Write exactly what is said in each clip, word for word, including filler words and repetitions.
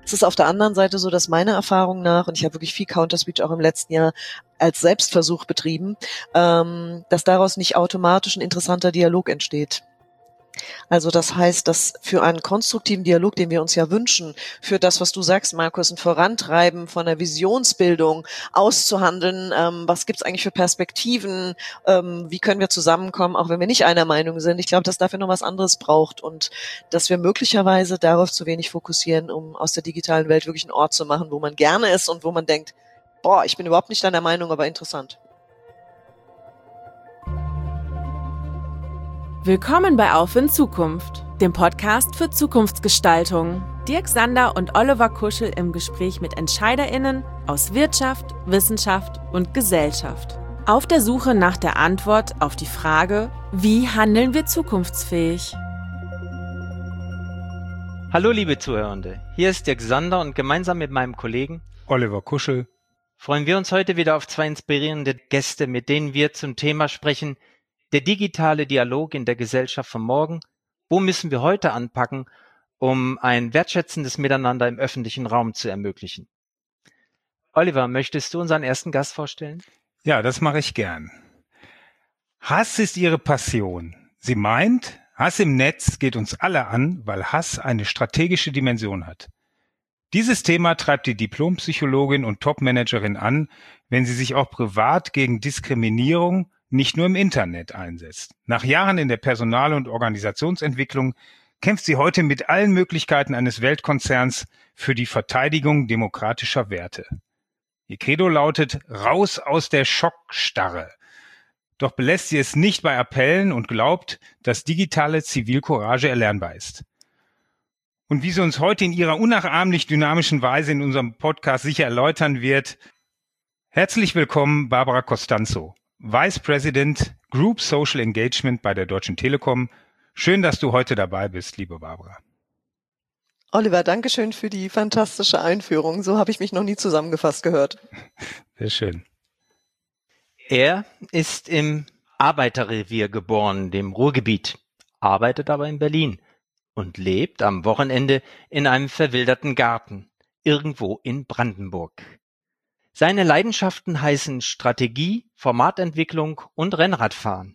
Es ist auf der anderen Seite so, dass meiner Erfahrung nach, und ich habe wirklich viel Counterspeech auch im letzten Jahr als Selbstversuch betrieben, ähm, dass daraus nicht automatisch ein interessanter Dialog entsteht. Also das heißt, dass für einen konstruktiven Dialog, den wir uns ja wünschen, für das, was du sagst, Markus, ein Vorantreiben von der Visionsbildung auszuhandeln, ähm, was gibt's eigentlich für Perspektiven, ähm, wie können wir zusammenkommen, auch wenn wir nicht einer Meinung sind. Ich glaube, dass dafür noch was anderes braucht und dass wir möglicherweise darauf zu wenig fokussieren, um aus der digitalen Welt wirklich einen Ort zu machen, wo man gerne ist und wo man denkt, boah, ich bin überhaupt nicht deiner Meinung, aber interessant. Willkommen bei Auf in Zukunft, dem Podcast für Zukunftsgestaltung. Dirk Sander und Oliver Kuschel im Gespräch mit EntscheiderInnen aus Wirtschaft, Wissenschaft und Gesellschaft. Auf der Suche nach der Antwort auf die Frage, wie handeln wir zukunftsfähig? Hallo liebe Zuhörende, hier ist Dirk Sander und gemeinsam mit meinem Kollegen Oliver Kuschel freuen wir uns heute wieder auf zwei inspirierende Gäste, mit denen wir zum Thema sprechen: der digitale Dialog in der Gesellschaft von morgen. Wo müssen wir heute anpacken, um ein wertschätzendes Miteinander im öffentlichen Raum zu ermöglichen? Oliver, möchtest du unseren ersten Gast vorstellen? Ja, das mache ich gern. Hass ist ihre Passion. Sie meint, Hass im Netz geht uns alle an, weil Hass eine strategische Dimension hat. Dieses Thema treibt die Diplompsychologin und Topmanagerin an, wenn sie sich auch privat gegen Diskriminierung nicht nur im Internet einsetzt. Nach Jahren in der Personal- und Organisationsentwicklung kämpft sie heute mit allen Möglichkeiten eines Weltkonzerns für die Verteidigung demokratischer Werte. Ihr Credo lautet: raus aus der Schockstarre. Doch belässt sie es nicht bei Appellen und glaubt, dass digitale Zivilcourage erlernbar ist. Und wie sie uns heute in ihrer unnachahmlich dynamischen Weise in unserem Podcast sicher erläutern wird: herzlich willkommen, Barbara Costanzo, Vice President Group Social Engagement bei der Deutschen Telekom. Schön, dass du heute dabei bist, liebe Barbara. Oliver, danke schön für die fantastische Einführung. So habe ich mich noch nie zusammengefasst gehört. Sehr schön. Er ist im Arbeiterrevier geboren, dem Ruhrgebiet, arbeitet aber in Berlin und lebt am Wochenende in einem verwilderten Garten, irgendwo in Brandenburg. Seine Leidenschaften heißen Strategie, Formatentwicklung und Rennradfahren.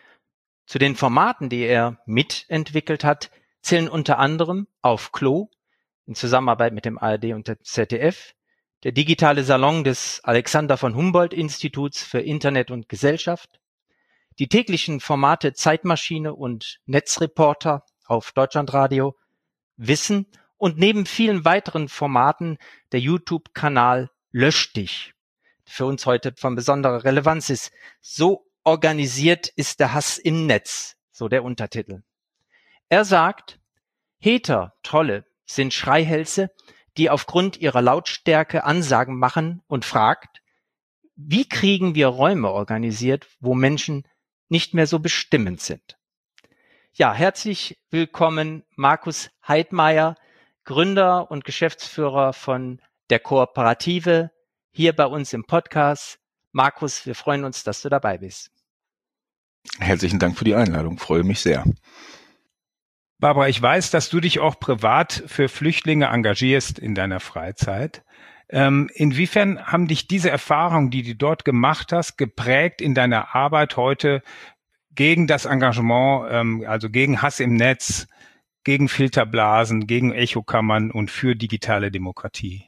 Zu den Formaten, die er mitentwickelt hat, zählen unter anderem Auf Klo in Zusammenarbeit mit dem A R D und dem Z D F, der digitale Salon des Alexander von Humboldt Instituts für Internet und Gesellschaft, die täglichen Formate Zeitmaschine und Netzreporter auf Deutschlandradio, Wissen und neben vielen weiteren Formaten der YouTube-Kanal Lösch dich, für uns heute von besonderer Relevanz ist. So organisiert ist der Hass im Netz, so der Untertitel. Er sagt, Hater, Trolle sind Schreihälse, die aufgrund ihrer Lautstärke Ansagen machen, und fragt, wie kriegen wir Räume organisiert, wo Menschen nicht mehr so bestimmend sind? Ja, herzlich willkommen Markus Heidmeier, Gründer und Geschäftsführer von der Kooperative, hier bei uns im Podcast. Markus, wir freuen uns, dass du dabei bist. Herzlichen Dank für die Einladung, freue mich sehr. Barbara, ich weiß, dass du dich auch privat für Flüchtlinge engagierst in deiner Freizeit. Ähm, inwiefern haben dich diese Erfahrungen, die du dort gemacht hast, geprägt in deiner Arbeit heute gegen das Engagement, ähm, also gegen Hass im Netz, gegen Filterblasen, gegen Echokammern und für digitale Demokratie?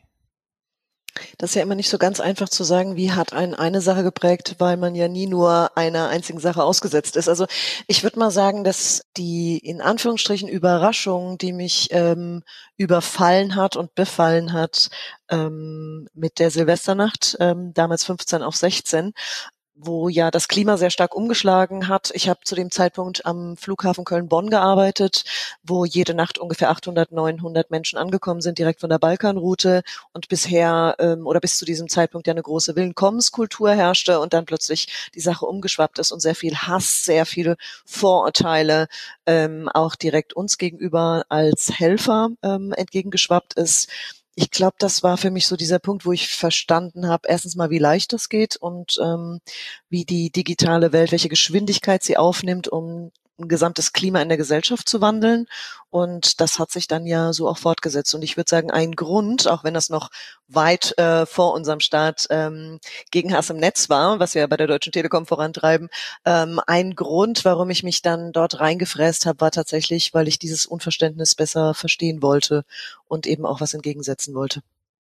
Das ist ja immer nicht so ganz einfach zu sagen, wie hat einen eine Sache geprägt, weil man ja nie nur einer einzigen Sache ausgesetzt ist. Also ich würde mal sagen, dass die in Anführungsstrichen Überraschung, die mich ähm, überfallen hat und befallen hat ähm, mit der Silvesternacht, ähm, damals fünfzehn auf sechzehn, wo ja das Klima sehr stark umgeschlagen hat. Ich habe zu dem Zeitpunkt am Flughafen Köln-Bonn gearbeitet, wo jede Nacht ungefähr achthundert, neunhundert Menschen angekommen sind, direkt von der Balkanroute, und bisher ähm, oder bis zu diesem Zeitpunkt ja eine große Willkommenskultur herrschte und dann plötzlich die Sache umgeschwappt ist und sehr viel Hass, sehr viele Vorurteile ähm, auch direkt uns gegenüber als Helfer ähm, entgegengeschwappt ist. Ich glaube, das war für mich so dieser Punkt, wo ich verstanden habe, erstens mal, wie leicht das geht und ähm, wie die digitale Welt, welche Geschwindigkeit sie aufnimmt, um ein gesamtes Klima in der Gesellschaft zu wandeln. Und das hat sich dann ja so auch fortgesetzt. Und ich würde sagen, ein Grund, auch wenn das noch weit äh, vor unserem Start ähm, gegen Hass im Netz war, was wir bei der Deutschen Telekom vorantreiben, ähm, ein Grund, warum ich mich dann dort reingefräst habe, war tatsächlich, weil ich dieses Unverständnis besser verstehen wollte und eben auch was entgegensetzen wollte.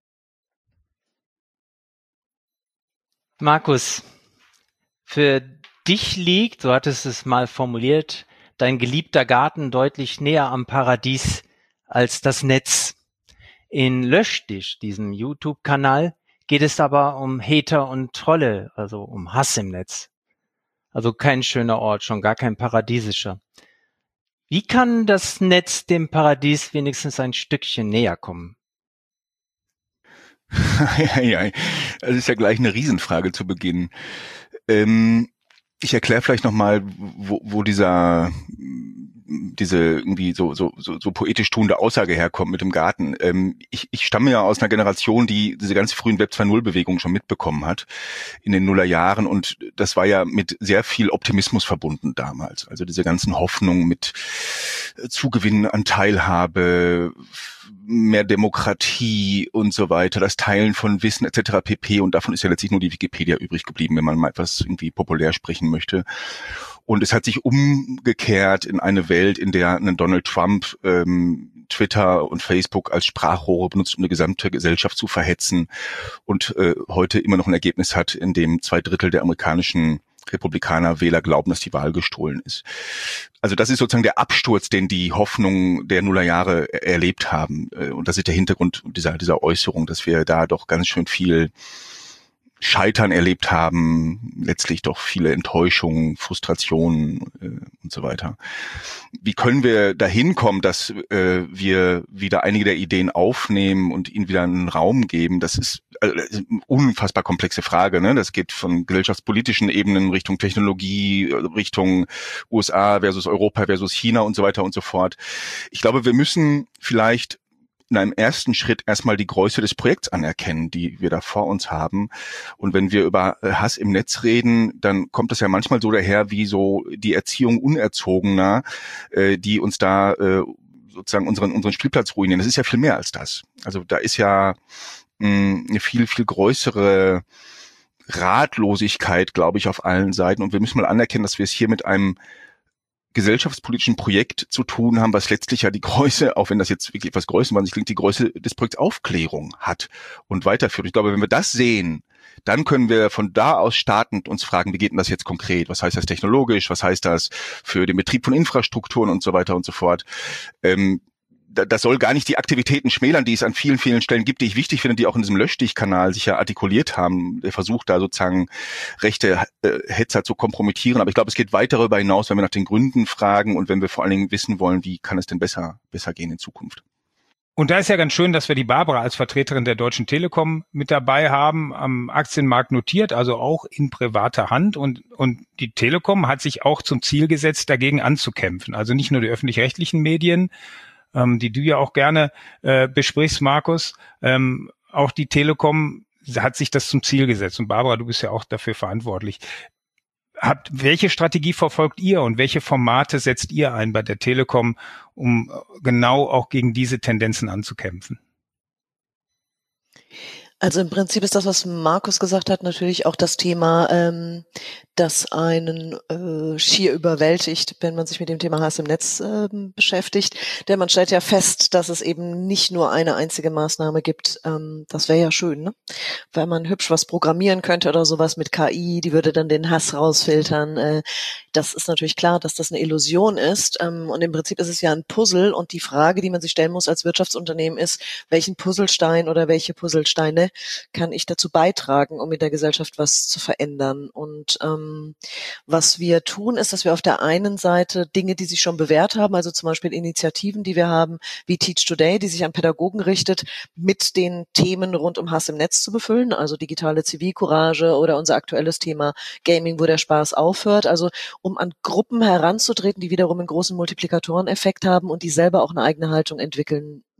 Markus, für dich liegt, so hattest du es mal formuliert, dein geliebter Garten deutlich näher am Paradies als das Netz. In Lösch dich, diesem YouTube-Kanal, geht es aber um Hater und Trolle, also um Hass im Netz. Also kein schöner Ort, schon gar kein paradiesischer. Wie kann das Netz dem Paradies wenigstens ein Stückchen näher kommen? ja, ja, das ist ja gleich eine Riesenfrage zu Beginn. Ähm, ich erkläre vielleicht nochmal, wo, wo dieser diese irgendwie so so so, so poetisch tuende Aussage herkommt mit dem Garten. Ähm, ich, ich stamme ja aus einer Generation, die diese ganze frühen Web zwei Punkt null-Bewegung schon mitbekommen hat in den Nullerjahren, und das war ja mit sehr viel Optimismus verbunden damals. Also diese ganzen Hoffnungen mit Zugewinn an Teilhabe, mehr Demokratie und so weiter, das Teilen von Wissen et cetera pp. Und davon ist ja letztlich nur die Wikipedia übrig geblieben, wenn man mal etwas irgendwie populär sprechen möchte. Und es hat sich umgekehrt in eine Welt, in der ein Donald Trump ähm, Twitter und Facebook als Sprachrohre benutzt, um eine gesamte Gesellschaft zu verhetzen, und äh, heute immer noch ein Ergebnis hat, in dem zwei Drittel der amerikanischen Republikaner Wähler glauben, dass die Wahl gestohlen ist. Also das ist sozusagen der Absturz, den die Hoffnungen der Nullerjahre erlebt haben. Und das ist der Hintergrund dieser, dieser Äußerung, dass wir da doch ganz schön viel Scheitern erlebt haben, letztlich doch viele Enttäuschungen, Frustrationen äh, und so weiter. Wie können wir dahin kommen, dass äh, wir wieder einige der Ideen aufnehmen und ihnen wieder einen Raum geben? Das ist äh, eine unfassbar komplexe Frage, ne? Das geht von gesellschaftspolitischen Ebenen Richtung Technologie, Richtung U S A versus Europa versus China und so weiter und so fort. Ich glaube, wir müssen vielleicht in einem ersten Schritt erstmal die Größe des Projekts anerkennen, die wir da vor uns haben. Und wenn wir über Hass im Netz reden, dann kommt das ja manchmal so daher wie so die Erziehung Unerzogener, äh, die uns da äh, sozusagen unseren unseren Spielplatz ruinieren. Das ist ja viel mehr als das. Also da ist ja mh, eine viel, viel größere Ratlosigkeit, glaube ich, auf allen Seiten. Und wir müssen mal anerkennen, dass wir es hier mit einem gesellschaftspolitischen Projekt zu tun haben, was letztlich ja die Größe, auch wenn das jetzt wirklich etwas größenwahnsinnig klingt, die Größe des Projekts Aufklärung hat und weiterführt. Ich glaube, wenn wir das sehen, dann können wir von da aus startend uns fragen, wie geht denn das jetzt konkret? Was heißt das technologisch? Was heißt das für den Betrieb von Infrastrukturen und so weiter und so fort? Ähm, das soll gar nicht die Aktivitäten schmälern, die es an vielen, vielen Stellen gibt, die ich wichtig finde, die auch in diesem Löschdich-Kanal sich ja artikuliert haben. Der versucht da sozusagen rechte äh, Hetzer zu kompromittieren. Aber ich glaube, es geht weit darüber hinaus, wenn wir nach den Gründen fragen und wenn wir vor allen Dingen wissen wollen, wie kann es denn besser, besser gehen in Zukunft. Und da ist ja ganz schön, dass wir die Barbara als Vertreterin der Deutschen Telekom mit dabei haben, am Aktienmarkt notiert, also auch in privater Hand. Und, und die Telekom hat sich auch zum Ziel gesetzt, dagegen anzukämpfen. Also nicht nur die öffentlich-rechtlichen Medien, ähm, die du ja auch gerne äh, besprichst, Markus, ähm, auch die Telekom hat sich das zum Ziel gesetzt. Und Barbara, du bist ja auch dafür verantwortlich. Habt, welche Strategie verfolgt ihr und welche Formate setzt ihr ein bei der Telekom, um genau auch gegen diese Tendenzen anzukämpfen? Also im Prinzip ist das, was Markus gesagt hat, natürlich auch das Thema, ähm, das einen äh, schier überwältigt, wenn man sich mit dem Thema Hass im Netz äh, beschäftigt. Denn man stellt ja fest, dass es eben nicht nur eine einzige Maßnahme gibt. Ähm, das wäre ja schön, ne? Wenn man hübsch was programmieren könnte oder sowas mit K I, die würde dann den Hass rausfiltern. Äh, das ist natürlich klar, dass das eine Illusion ist. Ähm, und im Prinzip ist es ja ein Puzzle. Und die Frage, die man sich stellen muss als Wirtschaftsunternehmen ist, welchen Puzzlestein oder welche Puzzlesteine kann ich dazu beitragen, um in der Gesellschaft was zu verändern? Und ähm, was wir tun, ist, dass wir auf der einen Seite Dinge, die sich schon bewährt haben, also zum Beispiel Initiativen, die wir haben, wie Teach Today, die sich an Pädagogen richtet, mit den Themen rund um Hass im Netz zu befüllen, also digitale Zivilcourage oder unser aktuelles Thema Gaming, wo der Spaß aufhört, also um an Gruppen heranzutreten, die wiederum einen großen Multiplikatoreneffekt haben und die selber auch eine eigene Haltung entwickeln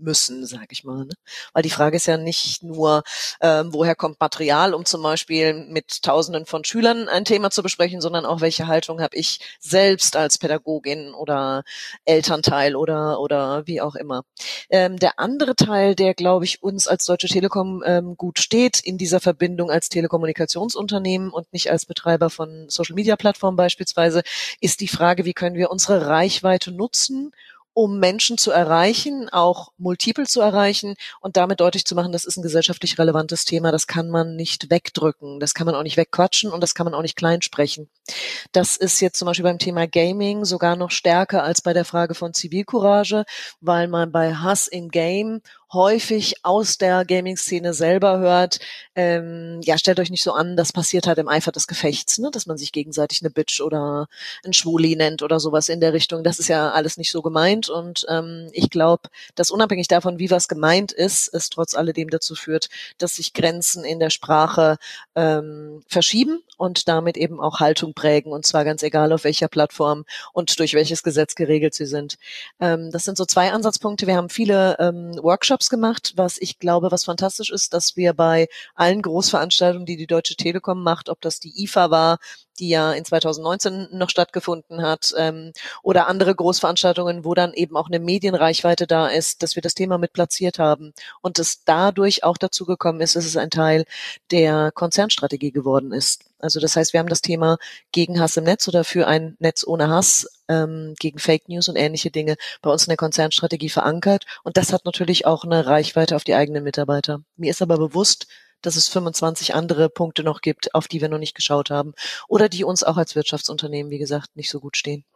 müssen, sage ich mal. Ne? Weil die Frage ist ja nicht nur, ähm, woher kommt Material, um zum Beispiel mit Tausenden von Schülern ein Thema zu besprechen, sondern auch, welche Haltung habe ich selbst als Pädagogin oder Elternteil oder oder wie auch immer. Ähm, der andere Teil, der, glaube ich, uns als Deutsche Telekom ähm, gut steht in dieser Verbindung als Telekommunikationsunternehmen und nicht als Betreiber von Social-Media-Plattformen beispielsweise, ist die Frage, wie können wir unsere Reichweite nutzen, um Menschen zu erreichen, auch multiple zu erreichen und damit deutlich zu machen, das ist ein gesellschaftlich relevantes Thema, das kann man nicht wegdrücken, das kann man auch nicht wegquatschen und das kann man auch nicht kleinsprechen. Das ist jetzt zum Beispiel beim Thema Gaming sogar noch stärker als bei der Frage von Zivilcourage, weil man bei Hass im Game häufig aus der Gaming-Szene selber hört, ähm, ja, stellt euch nicht so an, das passiert halt im Eifer des Gefechts, ne? Dass man sich gegenseitig eine Bitch oder ein Schwuli nennt oder sowas in der Richtung. Das ist ja alles nicht so gemeint und ähm, ich glaube, dass unabhängig davon, wie was gemeint ist, es trotz alledem dazu führt, dass sich Grenzen in der Sprache ähm, verschieben und damit eben auch Haltung prägen und zwar ganz egal auf welcher Plattform und durch welches Gesetz geregelt sie sind. Ähm, das sind so zwei Ansatzpunkte. Wir haben viele ähm, Workshops gemacht, was ich glaube, was fantastisch ist, dass wir bei allen Großveranstaltungen, die die Deutsche Telekom macht, ob das die I F A war, die ja in zwanzig neunzehn noch stattgefunden hat, ähm, oder andere Großveranstaltungen, wo dann eben auch eine Medienreichweite da ist, dass wir das Thema mit platziert haben und es dadurch auch dazu gekommen ist, dass es ein Teil der Konzernstrategie geworden ist. Also das heißt, wir haben das Thema gegen Hass im Netz oder für ein Netz ohne Hass, ähm, gegen Fake News und ähnliche Dinge bei uns in der Konzernstrategie verankert und das hat natürlich auch eine Reichweite auf die eigenen Mitarbeiter. Mir ist aber bewusst, dass es fünfundzwanzig andere Punkte noch gibt, auf die wir noch nicht geschaut haben oder die uns auch als Wirtschaftsunternehmen, wie gesagt, nicht so gut stehen.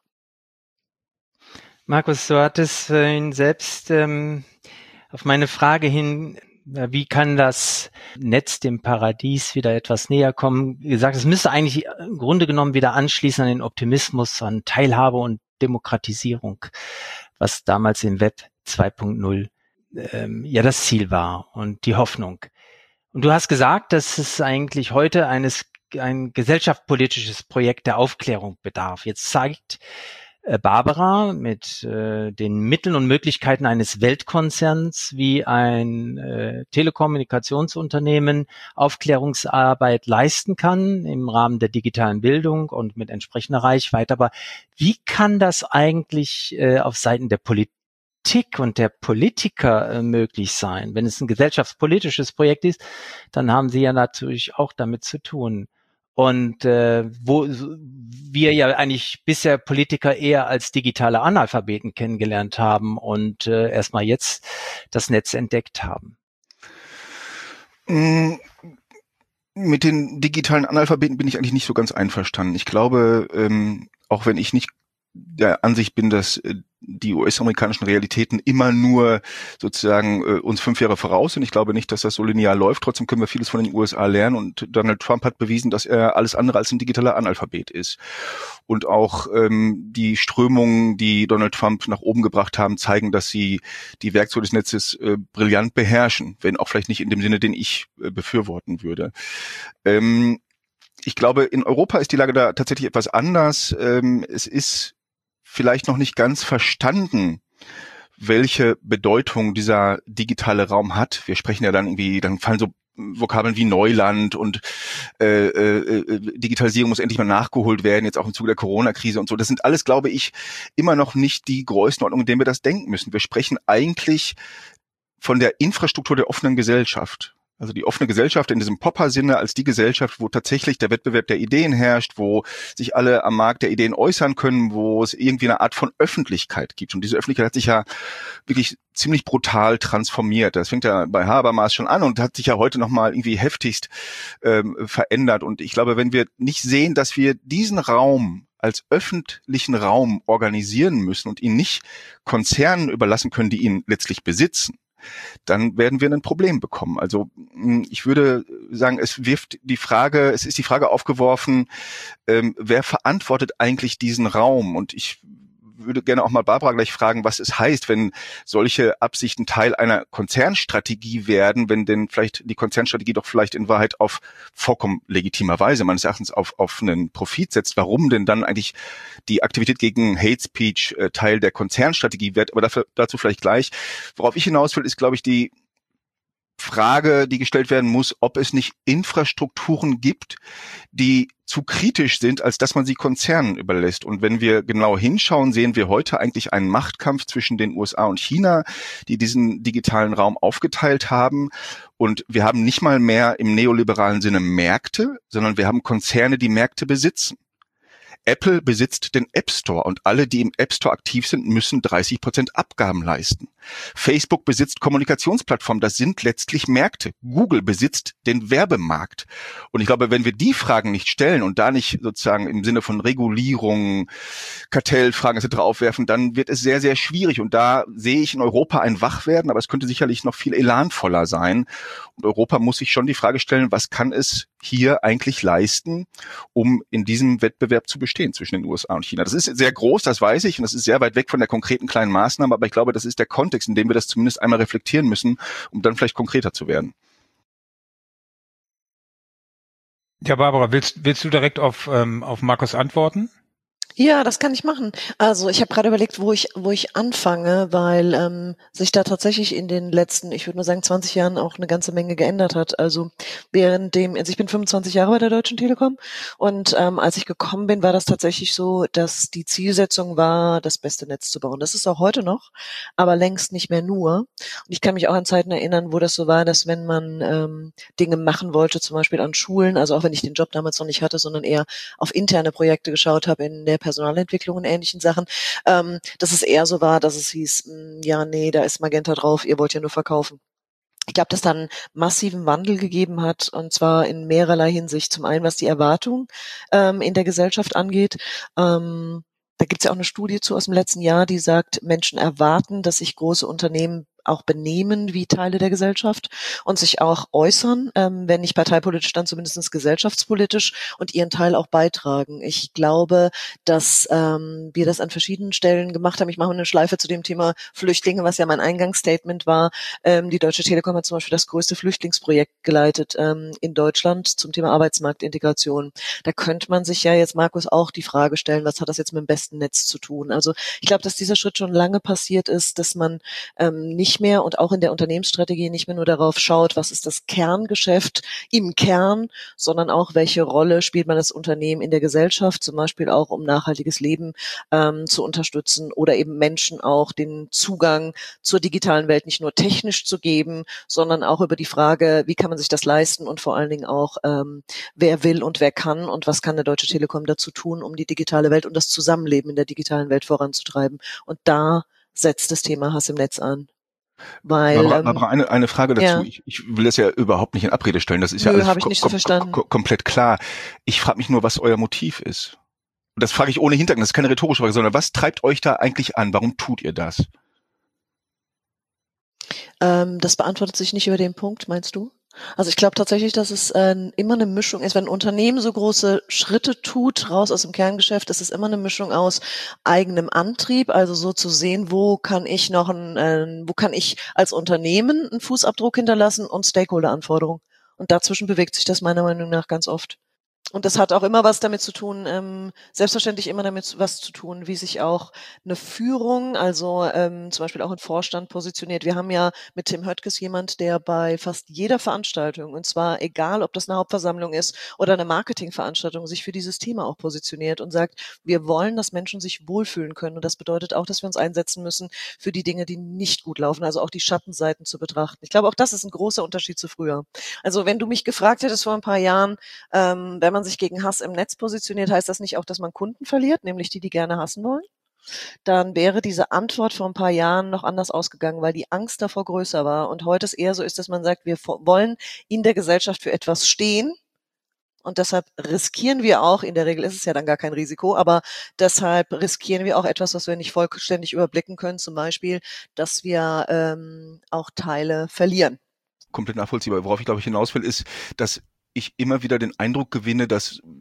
Markus, du hattest vorhin selbst ähm, auf meine Frage hin, wie kann das Netz dem Paradies wieder etwas näher kommen, gesagt, es müsste eigentlich im Grunde genommen wieder anschließen an den Optimismus, an Teilhabe und Demokratisierung, was damals im Web zwei Punkt null ähm, ja das Ziel war und die Hoffnung. Und du hast gesagt, dass es eigentlich heute eines ein gesellschaftspolitisches Projekt der Aufklärung bedarf. Jetzt zeigt äh, Barbara mit äh, den Mitteln und Möglichkeiten eines Weltkonzerns, wie ein äh, Telekommunikationsunternehmen Aufklärungsarbeit leisten kann im Rahmen der digitalen Bildung und mit entsprechender Reichweite. Aber wie kann das eigentlich äh, auf Seiten der Politik und der Politiker äh, möglich sein? Wenn es ein gesellschaftspolitisches Projekt ist, dann haben sie ja natürlich auch damit zu tun. Und äh, wo wir ja eigentlich bisher Politiker eher als digitale Analphabeten kennengelernt haben und äh, erstmal jetzt das Netz entdeckt haben. Mit den digitalen Analphabeten bin ich eigentlich nicht so ganz einverstanden. Ich glaube, ähm, auch wenn ich nicht der Ansicht bin, dass äh, die U S-amerikanischen Realitäten immer nur sozusagen äh, uns fünf Jahre voraus sind. Ich glaube nicht, dass das so linear läuft. Trotzdem können wir vieles von den U S A lernen und Donald Trump hat bewiesen, dass er alles andere als ein digitaler Analphabet ist. Und auch ähm, die Strömungen, die Donald Trump nach oben gebracht haben, zeigen, dass sie die Werkzeuge des Netzes äh, brillant beherrschen, wenn auch vielleicht nicht in dem Sinne, den ich äh, befürworten würde. Ähm, ich glaube, in Europa ist die Lage da tatsächlich etwas anders. Ähm, es ist vielleicht noch nicht ganz verstanden, welche Bedeutung dieser digitale Raum hat. Wir sprechen ja dann irgendwie, dann fallen so Vokabeln wie Neuland und äh, äh, Digitalisierung muss endlich mal nachgeholt werden, jetzt auch im Zuge der Corona-Krise und so. Das sind alles, glaube ich, immer noch nicht die Größenordnung, in denen wir das denken müssen. Wir sprechen eigentlich von der Infrastruktur der offenen Gesellschaft. Also die offene Gesellschaft in diesem Popper-Sinne als die Gesellschaft, wo tatsächlich der Wettbewerb der Ideen herrscht, wo sich alle am Markt der Ideen äußern können, wo es irgendwie eine Art von Öffentlichkeit gibt. Und diese Öffentlichkeit hat sich ja wirklich ziemlich brutal transformiert. Das fängt ja bei Habermas schon an und hat sich ja heute nochmal irgendwie heftigst ähm, verändert. Und ich glaube, wenn wir nicht sehen, dass wir diesen Raum als öffentlichen Raum organisieren müssen und ihn nicht Konzernen überlassen können, die ihn letztlich besitzen, dann werden wir ein Problem bekommen. Also ich würde sagen, es wirft die Frage, es ist die Frage aufgeworfen, ähm, wer verantwortet eigentlich diesen Raum? Und ich würde gerne auch mal Barbara gleich fragen, was es heißt, wenn solche Absichten Teil einer Konzernstrategie werden, wenn denn vielleicht die Konzernstrategie doch vielleicht in Wahrheit auf vollkommen legitimer Weise, meines Erachtens auf, auf einen Profit setzt. Warum denn dann eigentlich die Aktivität gegen Hate Speech äh, Teil der Konzernstrategie wird? Aber dafür, dazu vielleicht gleich. Worauf ich hinaus will, ist, glaube ich, die Frage, die gestellt werden muss, ob es nicht Infrastrukturen gibt, die zu kritisch sind, als dass man sie Konzernen überlässt. Und wenn wir genau hinschauen, sehen wir heute eigentlich einen Machtkampf zwischen den U S A und China, die diesen digitalen Raum aufgeteilt haben. Und wir haben nicht mal mehr im neoliberalen Sinne Märkte, sondern wir haben Konzerne, die Märkte besitzen. Apple besitzt den App Store und alle, die im App Store aktiv sind, müssen dreißig Prozent Abgaben leisten. Facebook besitzt Kommunikationsplattformen, das sind letztlich Märkte. Google besitzt den Werbemarkt. Und ich glaube, wenn wir die Fragen nicht stellen und da nicht sozusagen im Sinne von Regulierung, Kartellfragen et cetera aufwerfen, dann wird es sehr, sehr schwierig. Und da sehe ich in Europa ein Wachwerden, aber es könnte sicherlich noch viel elanvoller sein. Und Europa muss sich schon die Frage stellen, was kann es hier eigentlich leisten, um in diesem Wettbewerb zu bestehen zwischen den U S A und China. Das ist sehr groß, das weiß ich, und das ist sehr weit weg von der konkreten kleinen Maßnahme, aber ich glaube, das ist der Kontext, in dem wir das zumindest einmal reflektieren müssen, um dann vielleicht konkreter zu werden. Ja, Barbara, willst, willst du direkt auf, ähm, auf Markus antworten? Ja, das kann ich machen. Also ich habe gerade überlegt, wo ich wo ich anfange, weil ähm, sich da tatsächlich in den letzten, ich würde mal sagen, zwanzig Jahren auch eine ganze Menge geändert hat. Also während dem, also ich bin fünfundzwanzig Jahre bei der Deutschen Telekom und ähm, als ich gekommen bin, war das tatsächlich so, dass die Zielsetzung war, das beste Netz zu bauen. Das ist auch heute noch, aber längst nicht mehr nur. Und ich kann mich auch an Zeiten erinnern, wo das so war, dass wenn man ähm, Dinge machen wollte, zum Beispiel an Schulen, also auch wenn ich den Job damals noch nicht hatte, sondern eher auf interne Projekte geschaut habe in der Personalentwicklung und ähnlichen Sachen, ähm, dass es eher so war, dass es hieß, mh, ja, nee, da ist Magenta drauf, ihr wollt ja nur verkaufen. Ich glaube, dass da einen massiven Wandel gegeben hat, und zwar in mehrerlei Hinsicht. Zum einen, was die Erwartung ähm, in der Gesellschaft angeht. Ähm, da gibt es ja auch eine Studie zu aus dem letzten Jahr, die sagt, Menschen erwarten, dass sich große Unternehmen auch benehmen wie Teile der Gesellschaft und sich auch äußern, ähm, wenn nicht parteipolitisch, dann zumindest gesellschaftspolitisch und ihren Teil auch beitragen. Ich glaube, dass ähm, wir das an verschiedenen Stellen gemacht haben. Ich mache eine Schleife zu dem Thema Flüchtlinge, was ja mein Eingangsstatement war. Ähm, die Deutsche Telekom hat zum Beispiel das größte Flüchtlingsprojekt geleitet ähm, in Deutschland zum Thema Arbeitsmarktintegration. Da könnte man sich ja jetzt, Markus, auch die Frage stellen, was hat das jetzt mit dem besten Netz zu tun? Also ich glaube, dass dieser Schritt schon lange passiert ist, dass man ähm, nicht mehr und auch in der Unternehmensstrategie nicht mehr nur darauf schaut, was ist das Kerngeschäft im Kern, sondern auch, welche Rolle spielt man das Unternehmen in der Gesellschaft, zum Beispiel auch, um nachhaltiges Leben ähm, zu unterstützen oder eben Menschen auch den Zugang zur digitalen Welt nicht nur technisch zu geben, sondern auch über die Frage, wie kann man sich das leisten und vor allen Dingen auch, ähm, wer will und wer kann und was kann der Deutsche Telekom dazu tun, um die digitale Welt und das Zusammenleben in der digitalen Welt voranzutreiben. Und da setzt das Thema Hass im Netz an. Weil, Barbara, ähm, Barbara eine, eine Frage dazu. ja. Ich, ich will das ja überhaupt nicht in Abrede stellen. Das ist ja Nö, alles habe ich nicht so kom verstanden. kom komplett klar. Ich frage mich nur, was euer Motiv ist. Und das frage ich ohne Hintergrund. Das ist keine rhetorische Frage, sondern was treibt euch da eigentlich an? Warum tut ihr das? Ähm, das beantwortet sich nicht über den Punkt, meinst du? Also ich glaube tatsächlich, dass es äh, immer eine Mischung ist. Wenn ein Unternehmen so große Schritte tut, raus aus dem Kerngeschäft, ist es immer eine Mischung aus eigenem Antrieb, also so zu sehen, wo kann ich noch ein, äh, wo kann ich als Unternehmen einen Fußabdruck hinterlassen, und Stakeholder-Anforderungen. Und dazwischen bewegt sich das meiner Meinung nach ganz oft. Und das hat auch immer was damit zu tun, ähm, selbstverständlich immer damit was zu tun, wie sich auch eine Führung, also ähm, zum Beispiel auch ein Vorstand positioniert. Wir haben ja mit Tim Höttges jemand, der bei fast jeder Veranstaltung, und zwar egal, ob das eine Hauptversammlung ist oder eine Marketingveranstaltung, sich für dieses Thema auch positioniert und sagt, wir wollen, dass Menschen sich wohlfühlen können. Und das bedeutet auch, dass wir uns einsetzen müssen für die Dinge, die nicht gut laufen, also auch die Schattenseiten zu betrachten. Ich glaube, auch das ist ein großer Unterschied zu früher. Also wenn du mich gefragt hättest vor ein paar Jahren, ähm, wenn man sich gegen Hass im Netz positioniert, heißt das nicht auch, dass man Kunden verliert, nämlich die, die gerne hassen wollen? Dann wäre diese Antwort vor ein paar Jahren noch anders ausgegangen, weil die Angst davor größer war. Und heute es eher so ist, dass man sagt, wir wollen in der Gesellschaft für etwas stehen. Und deshalb riskieren wir auch, in der Regel ist es ja dann gar kein Risiko, aber deshalb riskieren wir auch etwas, was wir nicht vollständig überblicken können, zum Beispiel, dass wir ähm, auch Teile verlieren. Komplett nachvollziehbar. Worauf ich, glaube ich, hinaus will, ist, dass ich immer wieder den Eindruck gewinne, dass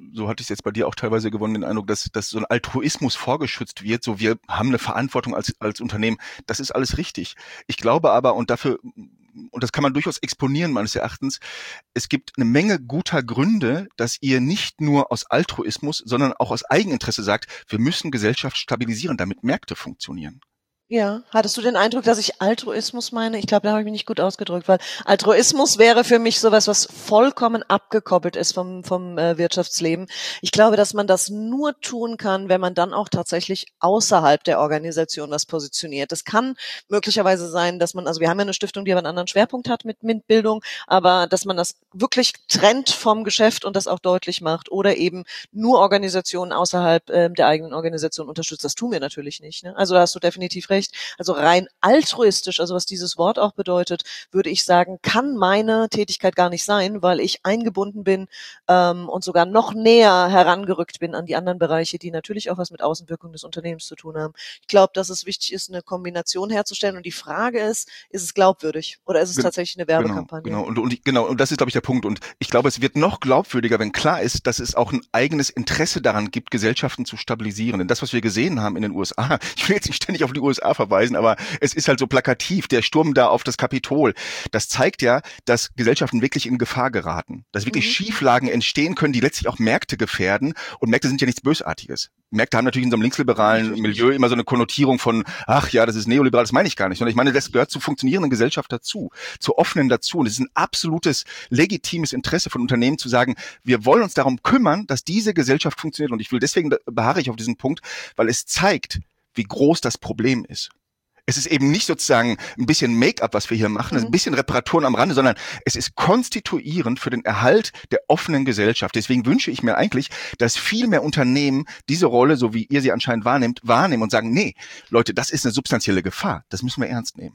so hatte ich es jetzt bei dir auch teilweise gewonnen, den Eindruck, dass, dass so ein Altruismus vorgeschützt wird, so wir haben eine Verantwortung als, als Unternehmen. Das ist alles richtig. Ich glaube aber, und dafür, und das kann man durchaus exponieren meines Erachtens, es gibt eine Menge guter Gründe, dass ihr nicht nur aus Altruismus, sondern auch aus Eigeninteresse sagt, wir müssen Gesellschaft stabilisieren, damit Märkte funktionieren. Ja, hattest du den Eindruck, dass ich Altruismus meine? Ich glaube, da habe ich mich nicht gut ausgedrückt, weil Altruismus wäre für mich sowas, was vollkommen abgekoppelt ist vom vom äh, Wirtschaftsleben. Ich glaube, dass man das nur tun kann, wenn man dann auch tatsächlich außerhalb der Organisation was positioniert. Das kann möglicherweise sein, dass man, also wir haben ja eine Stiftung, die aber einen anderen Schwerpunkt hat mit MINT-Bildung, aber dass man das wirklich trennt vom Geschäft und das auch deutlich macht oder eben nur Organisationen außerhalb äh, der eigenen Organisation unterstützt. Das tun wir natürlich nicht. Ne? Also da hast du definitiv recht. Also rein altruistisch, also was dieses Wort auch bedeutet, würde ich sagen, kann meine Tätigkeit gar nicht sein, weil ich eingebunden bin ähm, und sogar noch näher herangerückt bin an die anderen Bereiche, die natürlich auch was mit Außenwirkung des Unternehmens zu tun haben. Ich glaube, dass es wichtig ist, eine Kombination herzustellen und die Frage ist, ist es glaubwürdig oder ist es tatsächlich eine Werbekampagne? Genau, genau. Und, und, genau, und das ist, glaube ich, der Punkt. Und ich glaube, es wird noch glaubwürdiger, wenn klar ist, dass es auch ein eigenes Interesse daran gibt, Gesellschaften zu stabilisieren. Denn das, was wir gesehen haben in den U S A, ich will jetzt nicht ständig auf die U S A verweisen, aber es ist halt so plakativ, der Sturm da auf das Kapitol, das zeigt ja, dass Gesellschaften wirklich in Gefahr geraten, dass wirklich mhm. Schieflagen entstehen können, die letztlich auch Märkte gefährden, und Märkte sind ja nichts Bösartiges. Märkte haben natürlich in so einem linksliberalen Milieu immer so eine Konnotierung von, ach ja, das ist neoliberal, das meine ich gar nicht, sondern ich meine, das gehört zur funktionierenden Gesellschaft dazu, zur offenen dazu, und es ist ein absolutes legitimes Interesse von Unternehmen zu sagen, wir wollen uns darum kümmern, dass diese Gesellschaft funktioniert, und ich will deswegen, beharre ich auf diesen Punkt, weil es zeigt, wie groß das Problem ist. Es ist eben nicht sozusagen ein bisschen Make-up, was wir hier machen, mhm. ein bisschen Reparaturen am Rande, sondern es ist konstituierend für den Erhalt der offenen Gesellschaft. Deswegen wünsche ich mir eigentlich, dass viel mehr Unternehmen diese Rolle, so wie ihr sie anscheinend wahrnehmt, wahrnehmen und sagen, nee, Leute, das ist eine substanzielle Gefahr. Das müssen wir ernst nehmen.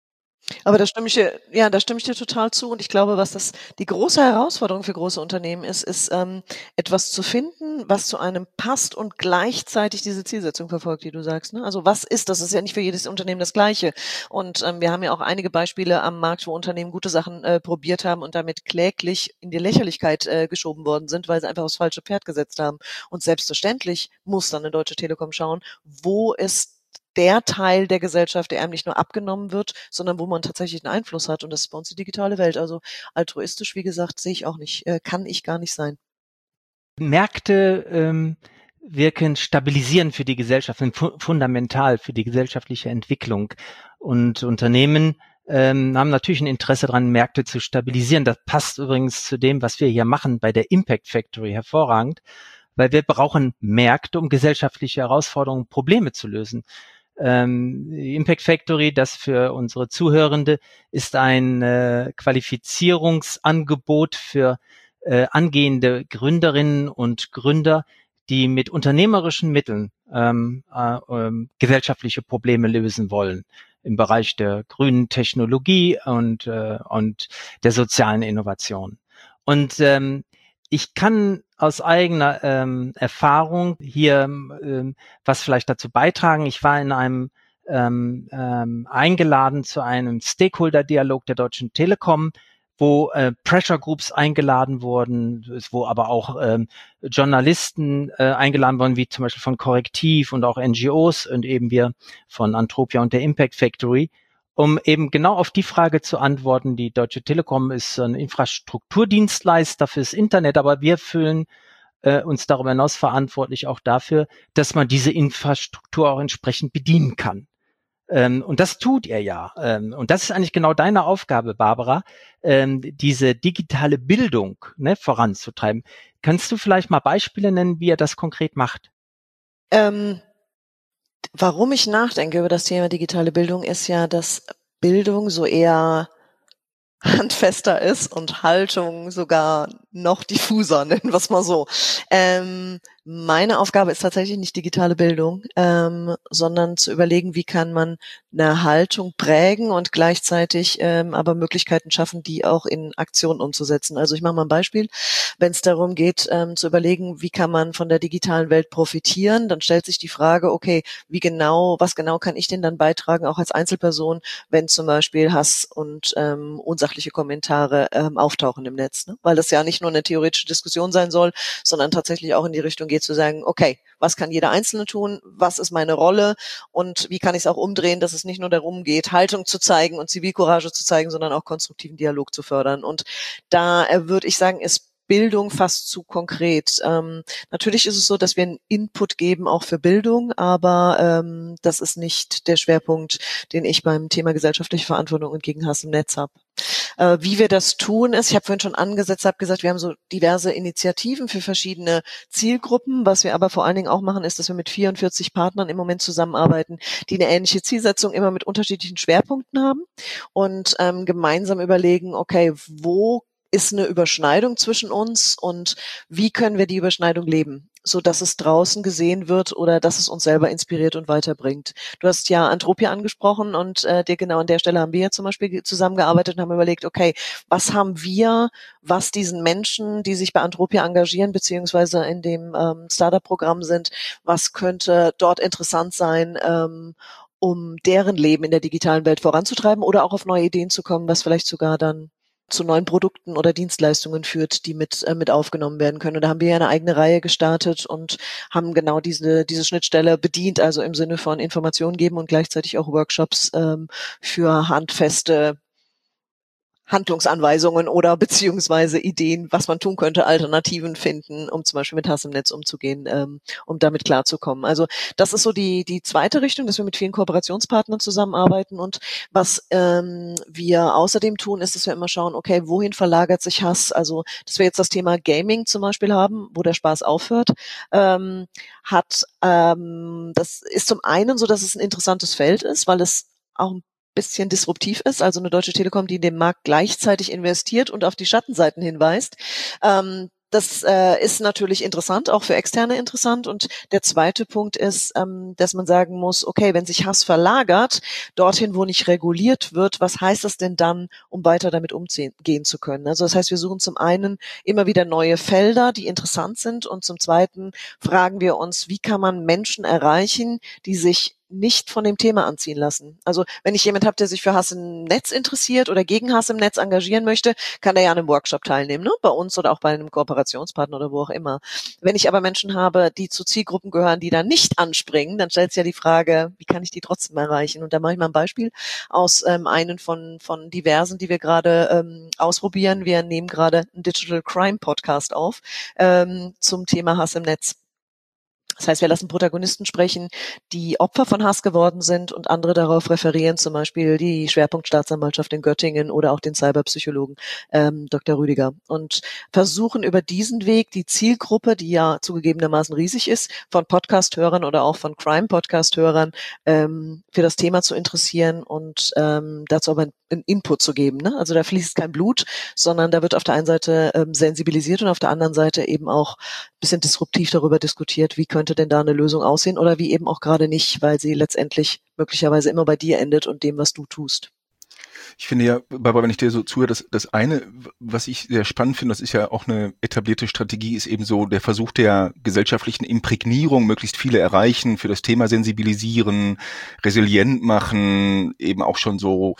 Aber da stimme ich dir, ja, da stimme ich dir total zu. Und ich glaube, was das die große Herausforderung für große Unternehmen ist, ist ähm, etwas zu finden, was zu einem passt und gleichzeitig diese Zielsetzung verfolgt, die du sagst. Ne? Also was ist das? Das ist ja nicht für jedes Unternehmen das Gleiche. Und ähm, wir haben ja auch einige Beispiele am Markt, wo Unternehmen gute Sachen äh, probiert haben und damit kläglich in die Lächerlichkeit äh, geschoben worden sind, weil sie einfach aufs falsche Pferd gesetzt haben. Und selbstverständlich muss dann eine Deutsche Telekom schauen, wo ist der Teil der Gesellschaft, der einem nicht nur abgenommen wird, sondern wo man tatsächlich einen Einfluss hat. Und das ist bei uns die digitale Welt. Also altruistisch, wie gesagt, sehe ich auch nicht, äh, kann ich gar nicht sein. Märkte ähm, wirken stabilisierend für die Gesellschaft, sind fu- fundamental für die gesellschaftliche Entwicklung. Und Unternehmen ähm, haben natürlich ein Interesse daran, Märkte zu stabilisieren. Das passt übrigens zu dem, was wir hier machen bei der Impact Factory hervorragend, weil wir brauchen Märkte, um gesellschaftliche Herausforderungen, Probleme zu lösen. Ähm, Impact Factory, das für unsere Zuhörende, ist ein äh, Qualifizierungsangebot für äh, angehende Gründerinnen und Gründer, die mit unternehmerischen Mitteln ähm, äh, äh, gesellschaftliche Probleme lösen wollen im Bereich der grünen Technologie und äh, und der sozialen Innovation. Und ähm, ich kann aus eigener ähm, Erfahrung hier ähm, was vielleicht dazu beitragen. Ich war in einem ähm, ähm, eingeladen zu einem Stakeholder-Dialog der Deutschen Telekom, wo äh, Pressure Groups eingeladen wurden, wo aber auch ähm, Journalisten äh, eingeladen wurden, wie zum Beispiel von Korrektiv und auch N G Os und eben wir von Antropia und der Impact Factory, um eben genau auf die Frage zu antworten. Die Deutsche Telekom ist ein Infrastrukturdienstleister fürs Internet, aber wir fühlen äh, uns darüber hinaus verantwortlich auch dafür, dass man diese Infrastruktur auch entsprechend bedienen kann. Ähm, und das tut er ja. Ähm, und das ist eigentlich genau deine Aufgabe, Barbara, ähm, diese digitale Bildung ne, voranzutreiben. Kannst du vielleicht mal Beispiele nennen, wie er das konkret macht? Ähm, warum ich nachdenke über das Thema digitale Bildung, ist ja, dass Bildung so eher handfester ist und Haltung sogar noch diffuser, nennen wir es mal so. Ähm, meine Aufgabe ist tatsächlich nicht digitale Bildung, ähm, sondern zu überlegen, wie kann man eine Haltung prägen und gleichzeitig ähm, aber Möglichkeiten schaffen, die auch in Aktion umzusetzen. Also ich mache mal ein Beispiel. Wenn es darum geht, ähm, zu überlegen, wie kann man von der digitalen Welt profitieren, dann stellt sich die Frage, okay, wie genau, was genau kann ich denn dann beitragen, auch als Einzelperson, wenn zum Beispiel Hass und ähm, unsachliche Kommentare ähm, auftauchen im Netz, ne? Weil das ja nicht nicht nur eine theoretische Diskussion sein soll, sondern tatsächlich auch in die Richtung geht zu sagen, okay, was kann jeder Einzelne tun? Was ist meine Rolle? Und wie kann ich es auch umdrehen, dass es nicht nur darum geht, Haltung zu zeigen und Zivilcourage zu zeigen, sondern auch konstruktiven Dialog zu fördern. Und da äh, würde ich sagen, ist Bildung fast zu konkret. Ähm, natürlich ist es so, dass wir einen Input geben, auch für Bildung, aber ähm, das ist nicht der Schwerpunkt, den ich beim Thema gesellschaftliche Verantwortung und gegen Hass im Netz habe. Äh, wie wir das tun ist, ich habe vorhin schon angesetzt, habe gesagt, wir haben so diverse Initiativen für verschiedene Zielgruppen. Was wir aber vor allen Dingen auch machen, ist, dass wir mit vierundvierzig Partnern im Moment zusammenarbeiten, die eine ähnliche Zielsetzung immer mit unterschiedlichen Schwerpunkten haben und ähm, gemeinsam überlegen, okay, wo ist eine Überschneidung zwischen uns und wie können wir die Überschneidung leben, so dass es draußen gesehen wird oder dass es uns selber inspiriert und weiterbringt. Du hast ja Antropia angesprochen und äh, dir genau an der Stelle haben wir ja zum Beispiel zusammengearbeitet und haben überlegt, okay, was haben wir, was diesen Menschen, die sich bei Antropia engagieren, beziehungsweise in dem ähm, Startup-Programm sind, was könnte dort interessant sein, ähm, um deren Leben in der digitalen Welt voranzutreiben oder auch auf neue Ideen zu kommen, was vielleicht sogar dann zu neuen Produkten oder Dienstleistungen führt, die mit äh, mit aufgenommen werden können. Und da haben wir ja eine eigene Reihe gestartet und haben genau diese diese Schnittstelle bedient, also im Sinne von Informationen geben und gleichzeitig auch Workshops ähm, für handfeste Handlungsanweisungen oder beziehungsweise Ideen, was man tun könnte, Alternativen finden, um zum Beispiel mit Hass im Netz umzugehen, ähm, um damit klarzukommen. Also das ist so die die zweite Richtung, dass wir mit vielen Kooperationspartnern zusammenarbeiten. Und was ähm, wir außerdem tun, ist, dass wir immer schauen, okay, wohin verlagert sich Hass? Also dass wir jetzt das Thema Gaming zum Beispiel haben, wo der Spaß aufhört, ähm, hat ähm, das ist zum einen so, dass es ein interessantes Feld ist, weil es auch ein bisschen disruptiv ist, also eine Deutsche Telekom, die in den Markt gleichzeitig investiert und auf die Schattenseiten hinweist. Ähm, das äh, ist natürlich interessant, auch für Externe interessant. Und der zweite Punkt ist, ähm, dass man sagen muss, okay, wenn sich Hass verlagert, dorthin, wo nicht reguliert wird, was heißt das denn dann, um weiter damit umgehen zu können? Also das heißt, wir suchen zum einen immer wieder neue Felder, die interessant sind, und zum zweiten fragen wir uns, wie kann man Menschen erreichen, die sich nicht von dem Thema anziehen lassen. Also wenn ich jemand habe, der sich für Hass im Netz interessiert oder gegen Hass im Netz engagieren möchte, kann er ja an einem Workshop teilnehmen, ne? Bei uns oder auch bei einem Kooperationspartner oder wo auch immer. Wenn ich aber Menschen habe, die zu Zielgruppen gehören, die da nicht anspringen, dann stellt sich ja die Frage, wie kann ich die trotzdem erreichen? Und da mache ich mal ein Beispiel aus ähm, einen von von diversen, die wir gerade ähm, ausprobieren. Wir nehmen gerade einen Digital Crime Podcast auf ähm, zum Thema Hass im Netz. Das heißt, wir lassen Protagonisten sprechen, die Opfer von Hass geworden sind, und andere darauf referieren, zum Beispiel die Schwerpunktstaatsanwaltschaft in Göttingen oder auch den Cyberpsychologen ähm, Doktor Rüdiger, und versuchen über diesen Weg die Zielgruppe, die ja zugegebenermaßen riesig ist, von Podcast-Hörern oder auch von Crime-Podcast-Hörern ähm, für das Thema zu interessieren und ähm, dazu aber einen Input zu geben. Ne? Also da fließt kein Blut, sondern da wird auf der einen Seite ähm, sensibilisiert und auf der anderen Seite eben auch ein bisschen disruptiv darüber diskutiert, wie könnte denn da eine Lösung aussehen oder wie eben auch gerade nicht, weil sie letztendlich möglicherweise immer bei dir endet und dem, was du tust. Ich finde ja, Barbara, wenn ich dir so zuhöre, das, das eine, was ich sehr spannend finde, das ist ja auch eine etablierte Strategie, ist eben so der Versuch der gesellschaftlichen Imprägnierung, möglichst viele erreichen, für das Thema sensibilisieren, resilient machen, eben auch schon so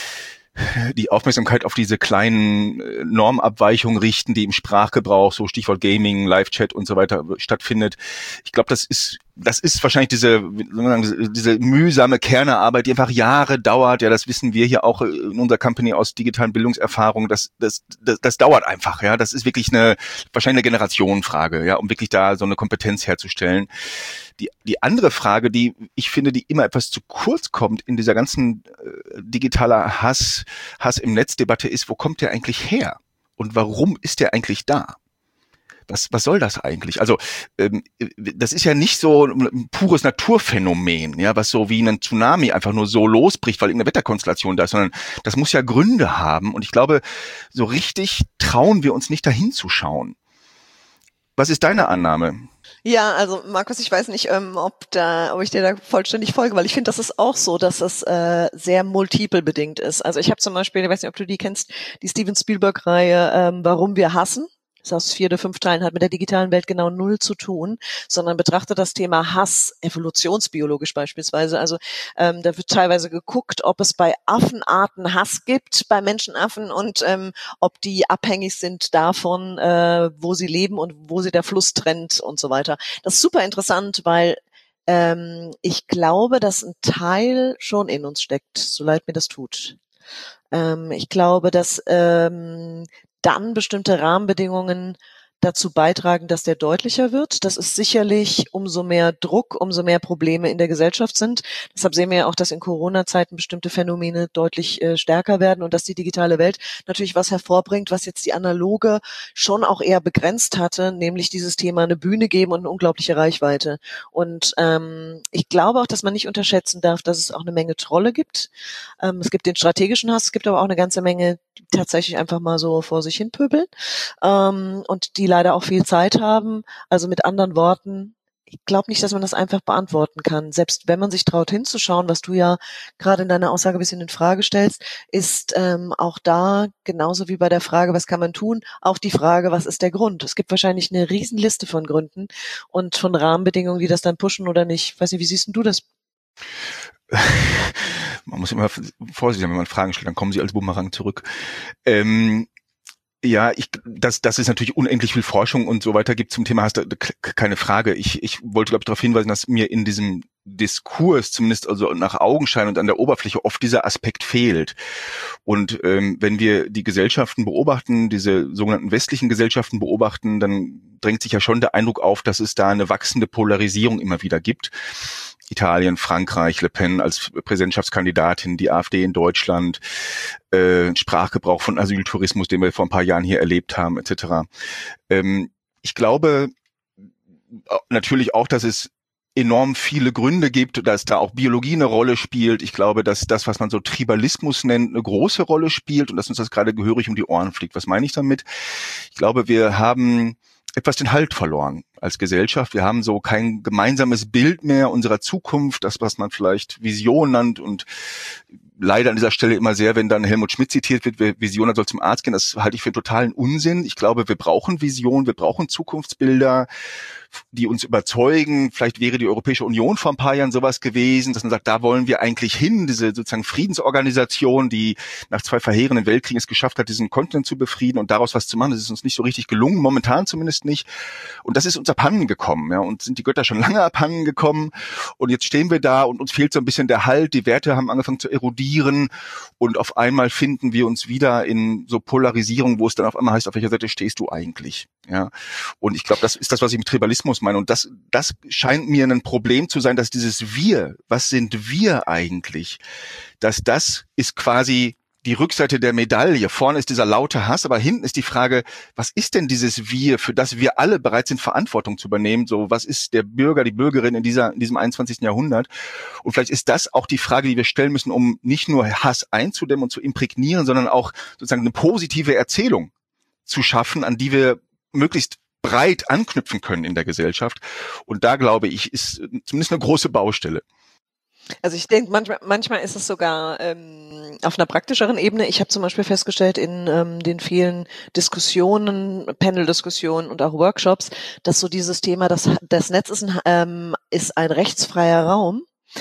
die Aufmerksamkeit auf diese kleinen Normabweichungen richten, die im Sprachgebrauch, so Stichwort Gaming, Live-Chat und so weiter stattfindet. Ich glaube, das ist das ist wahrscheinlich diese diese mühsame Kernearbeit, die einfach Jahre dauert. Ja, das wissen wir hier auch in unserer Company aus digitalen Bildungserfahrung. Das das das, das dauert einfach. Ja, das ist wirklich eine wahrscheinlich eine Generationenfrage, ja, um wirklich da so eine Kompetenz herzustellen. Die, die andere Frage, die ich finde, die immer etwas zu kurz kommt in dieser ganzen äh, digitaler Hass, Hass im Netz-Debatte ist, wo kommt der eigentlich her? Und warum ist der eigentlich da? Was, was soll das eigentlich? Also, ähm, das ist ja nicht so ein pures Naturphänomen, ja, was so wie ein Tsunami einfach nur so losbricht, weil irgendeine Wetterkonstellation da ist, sondern das muss ja Gründe haben. Und ich glaube, so richtig trauen wir uns nicht dahin zu schauen. Was ist deine Annahme? Ja, also Markus, ich weiß nicht, ähm, ob da, ob ich dir da vollständig folge, weil ich finde, das ist auch so, dass es äh, sehr multiple bedingt ist. Also ich habe zum Beispiel, ich weiß nicht, ob du die kennst, die Steven Spielberg-Reihe ähm, Warum wir hassen. ist aus vier oder fünf Teilen, hat mit der digitalen Welt genau null zu tun, sondern betrachtet das Thema Hass evolutionsbiologisch beispielsweise. Also ähm, da wird teilweise geguckt, ob es bei Affenarten Hass gibt, bei Menschenaffen und ähm, ob die abhängig sind davon, äh, wo sie leben und wo sie der Fluss trennt und so weiter. Das ist super interessant, weil ähm, ich glaube, dass ein Teil schon in uns steckt, so leid mir das tut. Ähm, ich glaube, dass ähm, dann bestimmte Rahmenbedingungen dazu beitragen, dass der deutlicher wird. Das ist sicherlich, umso mehr Druck, umso mehr Probleme in der Gesellschaft sind. Deshalb sehen wir ja auch, dass in Corona-Zeiten bestimmte Phänomene deutlich äh, stärker werden und dass die digitale Welt natürlich was hervorbringt, was jetzt die analoge schon auch eher begrenzt hatte, nämlich dieses Thema eine Bühne geben und eine unglaubliche Reichweite. Und ähm, ich glaube auch, dass man nicht unterschätzen darf, dass es auch eine Menge Trolle gibt. Ähm, es gibt den strategischen Hass, es gibt aber auch eine ganze Menge, die tatsächlich einfach mal so vor sich hin pöbeln ähm, und die leider auch viel Zeit haben. Also mit anderen Worten, ich glaube nicht, dass man das einfach beantworten kann. Selbst wenn man sich traut hinzuschauen, was du ja gerade in deiner Aussage ein bisschen in Frage stellst, ist ähm, auch da, genauso wie bei der Frage, was kann man tun, auch die Frage, was ist der Grund? Es gibt wahrscheinlich eine Riesenliste von Gründen und von Rahmenbedingungen, die das dann pushen oder nicht. Ich weiß nicht, wie siehst denn du das? Man muss immer vorsichtig sein, wenn man Fragen stellt, dann kommen sie als Bumerang zurück. Ähm, Ja, ich, das, das ist natürlich unendlich viel Forschung und so weiter gibt zum Thema, hast du keine Frage. Ich, ich wollte, glaube ich, darauf hinweisen, dass mir in diesem Diskurs, zumindest also nach Augenschein und an der Oberfläche, oft dieser Aspekt fehlt. Und ähm, wenn wir die Gesellschaften beobachten, diese sogenannten westlichen Gesellschaften beobachten, dann drängt sich ja schon der Eindruck auf, dass es da eine wachsende Polarisierung immer wieder gibt. Italien, Frankreich, Le Pen als Präsidentschaftskandidatin, die AfD in Deutschland, äh, Sprachgebrauch von Asyltourismus, den wir vor ein paar Jahren hier erlebt haben, et cetera. Ähm, ich glaube natürlich auch, dass es enorm viele Gründe gibt, dass da auch Biologie eine Rolle spielt. Ich glaube, dass das, was man so Tribalismus nennt, eine große Rolle spielt und dass uns das gerade gehörig um die Ohren fliegt. Was meine ich damit? Ich glaube, wir haben etwas den Halt verloren als Gesellschaft. Wir haben so kein gemeinsames Bild mehr unserer Zukunft, das, was man vielleicht Vision nennt und leider an dieser Stelle immer sehr, wenn dann Helmut Schmidt zitiert wird, Vision soll zum Arzt gehen, das halte ich für totalen Unsinn. Ich glaube, wir brauchen Vision, wir brauchen Zukunftsbilder, die uns überzeugen. Vielleicht wäre die Europäische Union vor ein paar Jahren sowas gewesen, dass man sagt, da wollen wir eigentlich hin, diese sozusagen Friedensorganisation, die nach zwei verheerenden Weltkriegen es geschafft hat, diesen Kontinent zu befrieden und daraus was zu machen. Das ist uns nicht so richtig gelungen, momentan zumindest nicht. Und das ist uns abhanden gekommen, ja, und sind die Götter schon lange abhanden gekommen. Und jetzt stehen wir da und uns fehlt so ein bisschen der Halt. Die Werte haben angefangen zu erodieren und auf einmal finden wir uns wieder in so Polarisierung, wo es dann auf einmal heißt, auf welcher Seite stehst du eigentlich? Ja. Und ich glaube, das ist das, was ich mit Tribalismus meine. Und das, das scheint mir ein Problem zu sein, dass dieses Wir, was sind wir eigentlich? Dass das ist quasi die Rückseite der Medaille. Vorne ist dieser laute Hass, aber hinten ist die Frage, was ist denn dieses Wir, für das wir alle bereit sind, Verantwortung zu übernehmen? So, was ist der Bürger, die Bürgerin in dieser, in diesem einundzwanzigsten Jahrhundert? Und vielleicht ist das auch die Frage, die wir stellen müssen, um nicht nur Hass einzudämmen und zu imprägnieren, sondern auch sozusagen eine positive Erzählung zu schaffen, an die wir möglichst breit anknüpfen können in der Gesellschaft. Und da, glaube ich, ist zumindest eine große Baustelle. Also ich denke, manchmal, manchmal ist es sogar ähm, auf einer praktischeren Ebene. Ich habe zum Beispiel festgestellt in ähm, den vielen Diskussionen, Panel-Diskussionen und auch Workshops, dass so dieses Thema, das, das Netz ist ein, ähm, ist ein rechtsfreier Raum,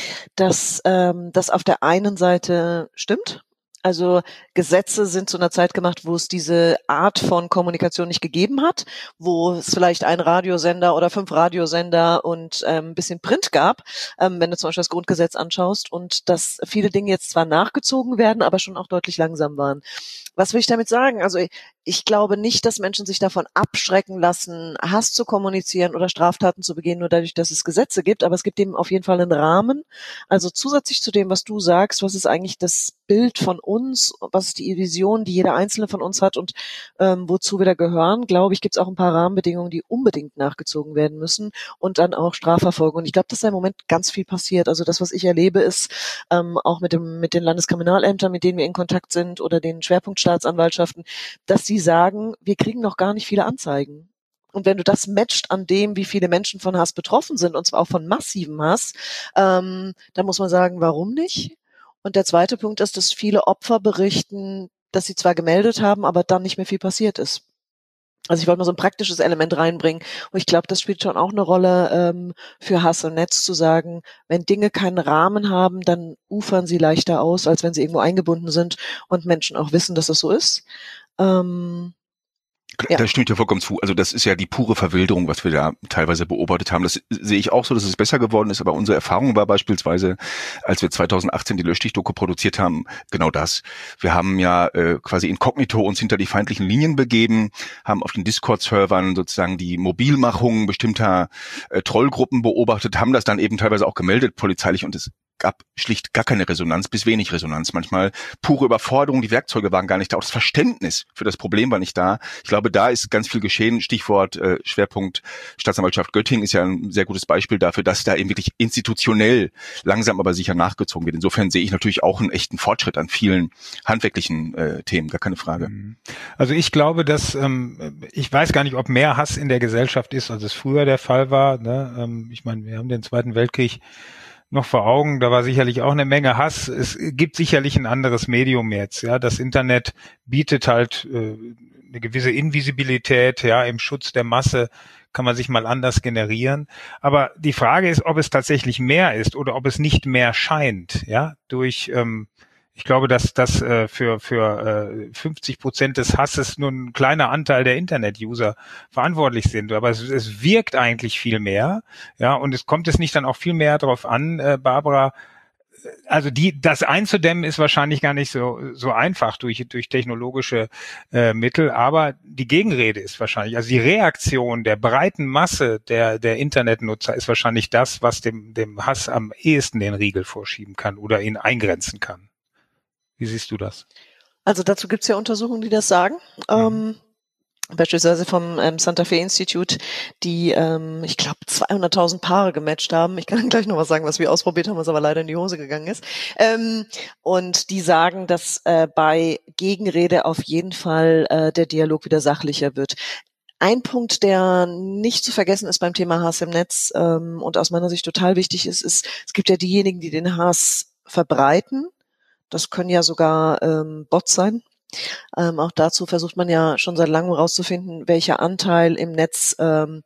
dass ähm, das auf der einen Seite stimmt. Also Gesetze sind zu einer Zeit gemacht, wo es diese Art von Kommunikation nicht gegeben hat, wo es vielleicht einen Radiosender oder fünf Radiosender und ähm, ein bisschen Print gab, ähm, wenn du zum Beispiel das Grundgesetz anschaust, und dass viele Dinge jetzt zwar nachgezogen werden, aber schon auch deutlich langsam waren. Was will ich damit sagen? Also ich, ich glaube nicht, dass Menschen sich davon abschrecken lassen, Hass zu kommunizieren oder Straftaten zu begehen, nur dadurch, dass es Gesetze gibt. Aber es gibt eben auf jeden Fall einen Rahmen. Also zusätzlich zu dem, was du sagst, was ist eigentlich das Bild von uns, was ist die Vision, die jeder Einzelne von uns hat und ähm, wozu wir da gehören, glaube ich, gibt es auch ein paar Rahmenbedingungen, die unbedingt nachgezogen werden müssen und dann auch Strafverfolgung. Und ich glaube, dass da im Moment ganz viel passiert. Also das, was ich erlebe, ist ähm, auch mit dem mit den Landeskriminalämtern, mit denen wir in Kontakt sind, oder den Schwerpunktstaatsanwaltschaften, dass sie sagen, wir kriegen noch gar nicht viele Anzeigen. Und wenn du das matcht an dem, wie viele Menschen von Hass betroffen sind, und zwar auch von massivem Hass, ähm, dann muss man sagen, warum nicht? Und der zweite Punkt ist, dass viele Opfer berichten, dass sie zwar gemeldet haben, aber dann nicht mehr viel passiert ist. Also ich wollte mal so ein praktisches Element reinbringen. Und ich glaube, das spielt schon auch eine Rolle ähm, für Hass im Netz, zu sagen, wenn Dinge keinen Rahmen haben, dann ufern sie leichter aus, als wenn sie irgendwo eingebunden sind und Menschen auch wissen, dass das so ist. Ähm, Ja. Da stimmt ja vollkommen zu. Also das ist ja die pure Verwilderung, was wir da teilweise beobachtet haben. Das sehe ich auch so, dass es besser geworden ist. Aber unsere Erfahrung war beispielsweise, als wir zweitausendachtzehn die Löschstich-Doku produziert haben, genau das. Wir haben ja äh, quasi inkognito uns hinter die feindlichen Linien begeben, haben auf den Discord-Servern sozusagen die Mobilmachung bestimmter äh, Trollgruppen beobachtet, haben das dann eben teilweise auch gemeldet polizeilich, und es gab schlicht gar keine Resonanz, bis wenig Resonanz. Manchmal pure Überforderung, die Werkzeuge waren gar nicht da, auch das Verständnis für das Problem war nicht da. Ich glaube, da ist ganz viel geschehen. Stichwort äh, Schwerpunkt Staatsanwaltschaft Göttingen ist ja ein sehr gutes Beispiel dafür, dass da eben wirklich institutionell langsam aber sicher nachgezogen wird. Insofern sehe ich natürlich auch einen echten Fortschritt an vielen handwerklichen äh, Themen, gar keine Frage. Also ich glaube, dass ähm, ich weiß gar nicht, ob mehr Hass in der Gesellschaft ist, als es früher der Fall war. Ne? Ähm, ich meine, wir haben den Zweiten Weltkrieg noch vor Augen, da war sicherlich auch eine Menge Hass. Es gibt sicherlich ein anderes Medium jetzt. Ja, das Internet bietet halt äh, eine gewisse Invisibilität. Ja, im Schutz der Masse kann man sich mal anders generieren. Aber die Frage ist, ob es tatsächlich mehr ist oder ob es nicht mehr scheint. Ja, durch ähm, ich glaube, dass das äh, für für äh, fünfzig Prozent des Hasses nur ein kleiner Anteil der Internet-User verantwortlich sind. Aber es, es wirkt eigentlich viel mehr. Ja, und es kommt es nicht dann auch viel mehr darauf an, äh, Barbara. Also die, das einzudämmen ist wahrscheinlich gar nicht so so einfach durch durch technologische äh, Mittel, aber die Gegenrede ist wahrscheinlich, also die Reaktion der breiten Masse der der Internetnutzer ist wahrscheinlich das, was dem dem Hass am ehesten den Riegel vorschieben kann oder ihn eingrenzen kann. Wie siehst du das? Also dazu gibt's ja Untersuchungen, die das sagen. Mhm. Ähm, beispielsweise vom ähm, Santa Fe Institute, die, ähm, ich glaube, zweihunderttausend Paare gematcht haben. Ich kann gleich noch was sagen, was wir ausprobiert haben, was aber leider in die Hose gegangen ist. Ähm, und die sagen, dass äh, bei Gegenrede auf jeden Fall äh, der Dialog wieder sachlicher wird. Ein Punkt, der nicht zu vergessen ist beim Thema Hass im Netz ähm, und aus meiner Sicht total wichtig ist, ist, es gibt ja diejenigen, die den Hass verbreiten. Das können ja sogar ähm, Bots sein. Ähm, auch dazu versucht man ja schon seit langem rauszufinden, welcher Anteil im Netz ähm,